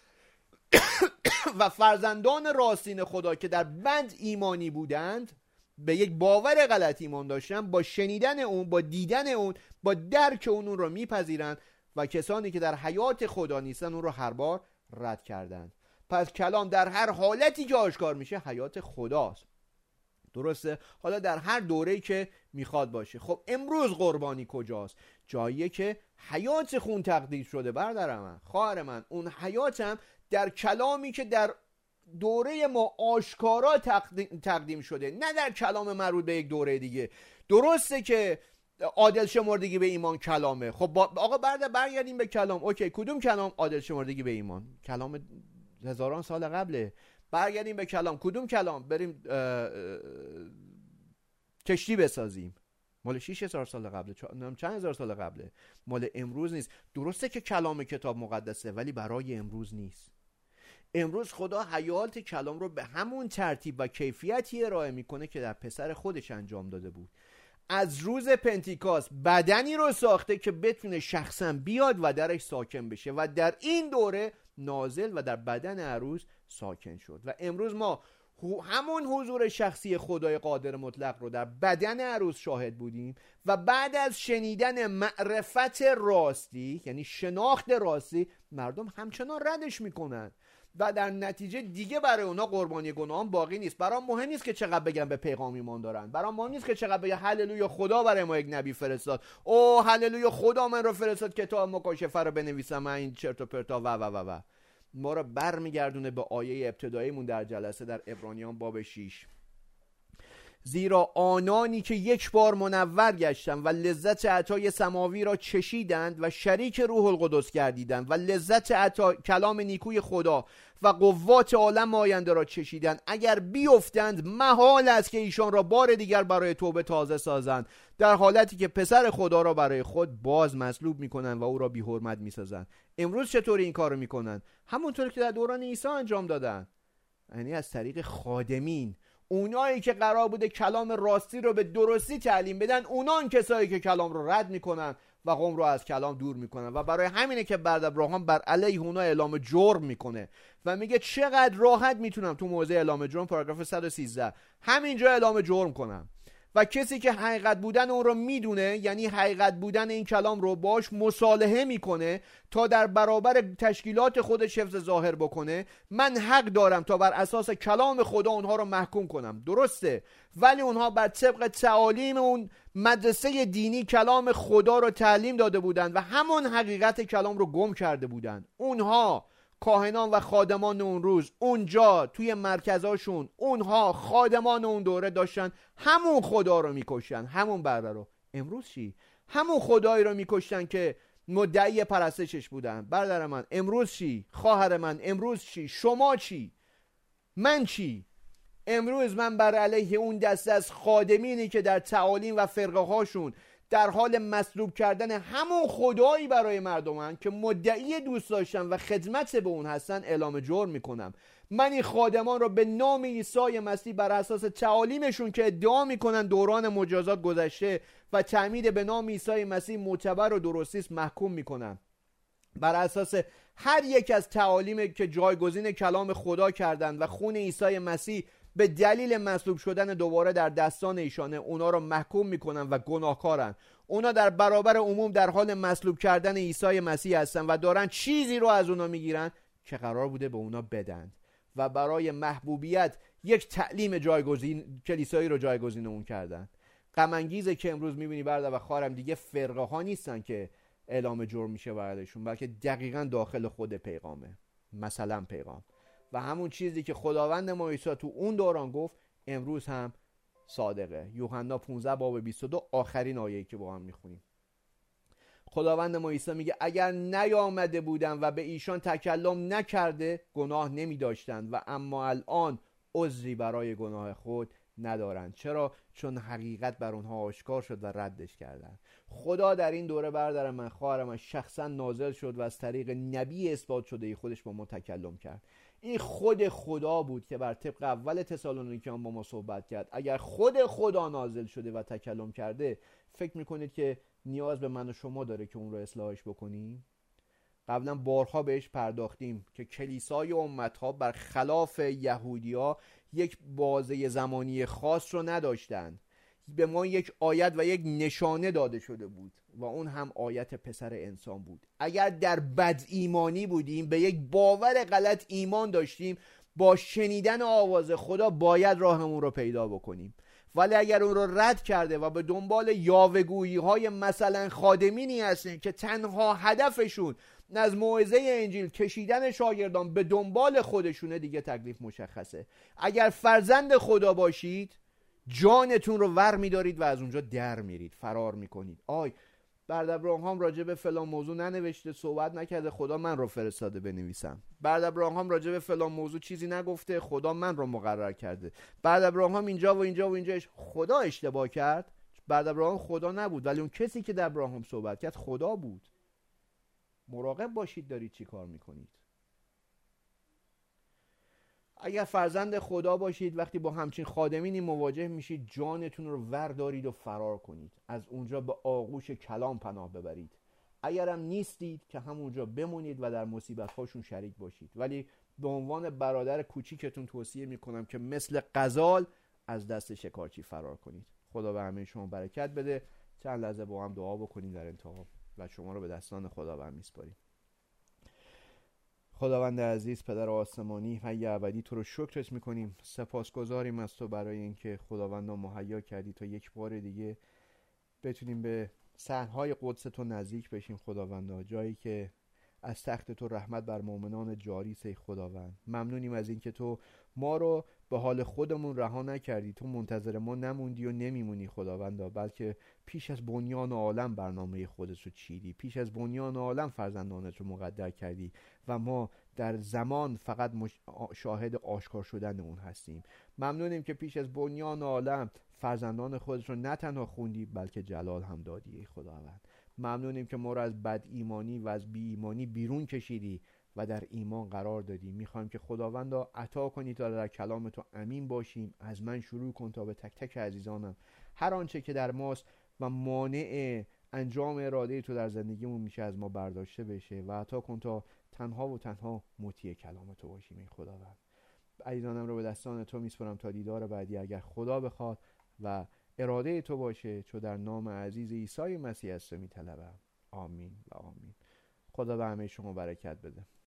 و فرزندان راستین خدا که در بد ایمانی بودند، به یک باور غلط ایمان داشتن، با شنیدن اون، با دیدن اون، با درک اون اون رو میپذیرند و کسانی که در حیات خدا نیستن اون رو هر بار رد کردن. پس کلام در هر حالتی که آشکار میشه حیات خداست. درسته؟ حالا در هر دوره‌ای که میخواد باشه. خب امروز قربانی کجاست؟ جاییه که حیات خون تقدیس شده برادر من، خواهر من. اون حیاتم در کلامی که در دوره ما آشکارا تقدیم, تقدیم شده، نه در کلام مربوط به یک دوره دیگه. درسته که عادل شمردگی به ایمان کلامه. خب با... آقا برده برگردیم به کلام. اوکی، کدوم کلام؟ عادل شمردگی به ایمان، کلام هزاران سال قبله. برگردیم به کلام. کدوم کلام؟ بریم اه... اه... کشتی بسازیم، مال شش هزار سال قبله، چند هزار سال قبله، مال امروز نیست. درسته که کلام کتاب مقدسه ولی برای امروز نیست. امروز خدا حیات کلام رو به همون ترتیب و کیفیتی ارائه میکنه که در پسر خودش انجام داده بود. از روز پنتیکاست بدنی رو ساخته که بتونه شخصا بیاد و درش ساکن بشه و در این دوره نازل و در بدن عروس ساکن شد. و امروز ما همون حضور شخصی خدای قادر مطلق رو در بدن عروس شاهد بودیم و بعد از شنیدن معرفت راستی، یعنی شناخت راستی، مردم همچنان ردش میکنن و در نتیجه دیگه برای اونا قربانی گناهان باقی نیست. برام مهم نیست که چقدر بگن به پیغام ایمان دارن، برام مهم نیست که چقدر بگن هللویا خدا برای ما یک نبی فرستاد، او هللویا خدا من رو فرستاد کتاب مکاشفه رو بنویسم، من این چرت و پرتا و و و و ما رو برمیگردونه به آیه ابتداییمون در جلسه در عبرانیان باب شش. زیرا آنانی که یک بار منور گشتند و لذت عطای سماوی را چشیدند و شریک روح القدس گردیدند و لذت عطا کلام نیکوی خدا و قوات عالم آینده را چشیدند، اگر بیفتند محال است که ایشان را بار دیگر برای توبه تازه سازند، در حالتی که پسر خدا را برای خود باز مصلوب میکنند و او را بی حرمت میسازند. امروز چطوری این کارو میکنن؟ همونطور که در دوران عیسی انجام دادن، یعنی از طریق خادمین. اونایی که قرار بوده کلام راستی رو به درستی تعلیم بدن، اونان کسایی که کلام رو رد میکنن و قوم رو از کلام دور میکنن و برای همینه که بعد ابراهام بر علیه اونا اعلام جرم میکنه و میگه چقدر راحت میتونم تو موضع اعلام جرم پاراگراف صد و سیزده همینجا اعلام جرم کنم و کسی که حقیقت بودن اون رو میدونه، یعنی حقیقت بودن این کلام رو باش مصالحه میکنه تا در برابر تشکیلات خودش حفظ ظاهر بکنه، من حق دارم تا بر اساس کلام خدا اونها رو محکوم کنم. درسته، ولی اونها بر طبق تعالیم اون مدرسه دینی کلام خدا رو تعلیم داده بودن و همون حقیقت کلام رو گم کرده بودن. اونها کاهنان و خادمان اون روز اونجا توی مرکزاشون، اونها خادمان اون دوره داشتن همون خدا رو میکشن، همون برده رو. امروز چی؟ همون خدایی رو میکشن که مدعی پرستشش بودن. برادر من امروز چی؟ خواهر من امروز چی؟ شما چی؟ من چی؟ امروز من بر علیه اون دسته از خادمینی که در تعالیم و فرقه هاشون در حال مصلوب کردن همون خدایی برای مردمن که مدعی دوست داشتن و خدمت به اون هستن اعلام جرم میکنم. من این خادمان رو به نام عیسی مسیح بر اساس تعالیمشون که ادعا میکنن دوران مجازات گذشته و تعمید به نام عیسی مسیح معتبر و درستی است محکوم میکنم. بر اساس هر یک از تعالیم که جایگزین کلام خدا کردند و خون عیسی مسیح به دلیل مصلوب شدن دوباره در دستان ایشانه، اونا رو محکوم میکنن و گناهکارن. اونا در برابر عموم در حال مصلوب کردن عیسی مسیح هستن و دارن چیزی رو از اونا میگیرن که قرار بوده به اونا بدن و برای محبوبیت یک تعلیم جایگزین کلیسایی رو جایگزین اون کردن. غم انگیزه که امروز میبینی برادر و خواهرم دیگه فرقه ها نیستن که اعلام جرم میشه بردشون، بلکه دقیقاً داخل خود پیغامه. مثلا پیغام و همون چیزی که خداوند ما عیسی تو اون دوران گفت امروز هم صادقه. یوحنا پانزده باب بیست و دو آخرین آیه‌ای که با هم میخونیم. خداوند ما عیسی میگه اگر نیامده بودن و به ایشان تکلم نکرده گناه نمی داشتند و اما الان عذری برای گناه خود ندارند. چرا؟ چون حقیقت بر اونها آشکار شد و ردش کردند. خدا در این دوره برادر من خواهر من شخصا نازل شد و از طریق نبی اثبات شده خودش با ما تکلم کرد. این خود خدا بود که بر طبق اول تسالونیکیان با ما صحبت کرد. اگر خود خدا نازل شده و تکلم کرده، فکر میکنید که نیاز به من و شما داره که اون رو اصلاحش بکنیم؟ قبلا بارها بهش پرداختیم که کلیسای امتها برخلاف یهودیا یک بازه زمانی خاص رو نداشتند. به ما یک آیت و یک نشانه داده شده بود و اون هم آیت پسر انسان بود. اگر در بد ایمانی بودیم، به یک باور غلط ایمان داشتیم، با شنیدن آواز خدا باید راهمون رو پیدا بکنیم. ولی اگر اون رو رد کرده و به دنبال یاوه‌گویی های مثلا خادمینی هستن که تنها هدفشون از موعظه انجیل کشیدن شاگردان به دنبال خودشونه، دیگه تکلیف مشخصه. اگر فرزند خدا باشید جانتون رو ور میدارید و از اونجا در میرید، فرار میکنید. آی بعد ابراهام راجع به فلان موضوع ننوشته، صحبت نکرده، خدا من رو فرستاده بنویسم. بعد ابراهام راجع به فلان موضوع چیزی نگفته، خدا من رو مقرر کرده. بعد ابراهام اینجا و اینجا و اینجا خدا اشتباه کرد. بعد ابراهام خدا نبود، ولی اون کسی که در ابراهام صحبت کرد خدا بود. مراقب باشید دارید چی کار میکنید. اگر فرزند خدا باشید، وقتی با همچین خادمینی مواجه میشید، جانتون رو ور دارید و فرار کنید، از اونجا به آغوش کلام پناه ببرید. اگرم نیستید که همونجا بمونید و در مصیبت هاشون شریک باشید، ولی به عنوان برادر کوچیکتون توصیه میکنم که مثل غزال از دست شکارچی فرار کنید. خدا به همه شما برکت بده. چند لحظه با هم دعا بکنیم در انتها و شما رو به دستان خداوند میسپاریم. خداوند عزیز، پدر آسمانی و ابدی، تو رو شکرت میکنیم، سپاسگزاریم از تو برای اینکه خداوند رو مهیا کردی تا یک بار دیگه بتونیم به صحنهای قدس تو نزدیک بشیم. خداوند، جایی که از تخت تو رحمت بر مؤمنان جاری سی خداوند. ممنونیم از اینکه تو ما رو به حال خودمون رها نکردی، تو منتظر ما نموندی و نمیمونی خداوندا، بلکه پیش از بنیان عالم برنامه خودت رو چیدی، پیش از بنیان عالم فرزندانت رو مقدر کردی و ما در زمان فقط مش... شاهد آشکار شدن اون هستیم. ممنونیم که پیش از بنیان عالم فرزندان خودت رو نه تنها خوندی بلکه جلال هم دادی ای خداوند. ممنونیم که ما رو از بد ایمانی و از بی ایمانی بیرون کشیدی و در ایمان قرار دادی. میخوایم که خداوندا عطا کنی تا در کلام تو امین باشیم. از من شروع کن تا به تک تک عزیزانم هر آنچه که در ماست و مانع انجام اراده تو در زندگیمون میشه از ما برداشته بشه و عطا کن تا تنها و تنها مطیع کلام تو باشیم ای خداوند. عزیزانم رو به دستان تو میسپارم تا دیدار بعدی اگر خدا بخواد و اراده تو باشه، چو در نام عزیز عیسی مسیح است میطلبم. آمین و آمین. خدا به همه شما برکت بده.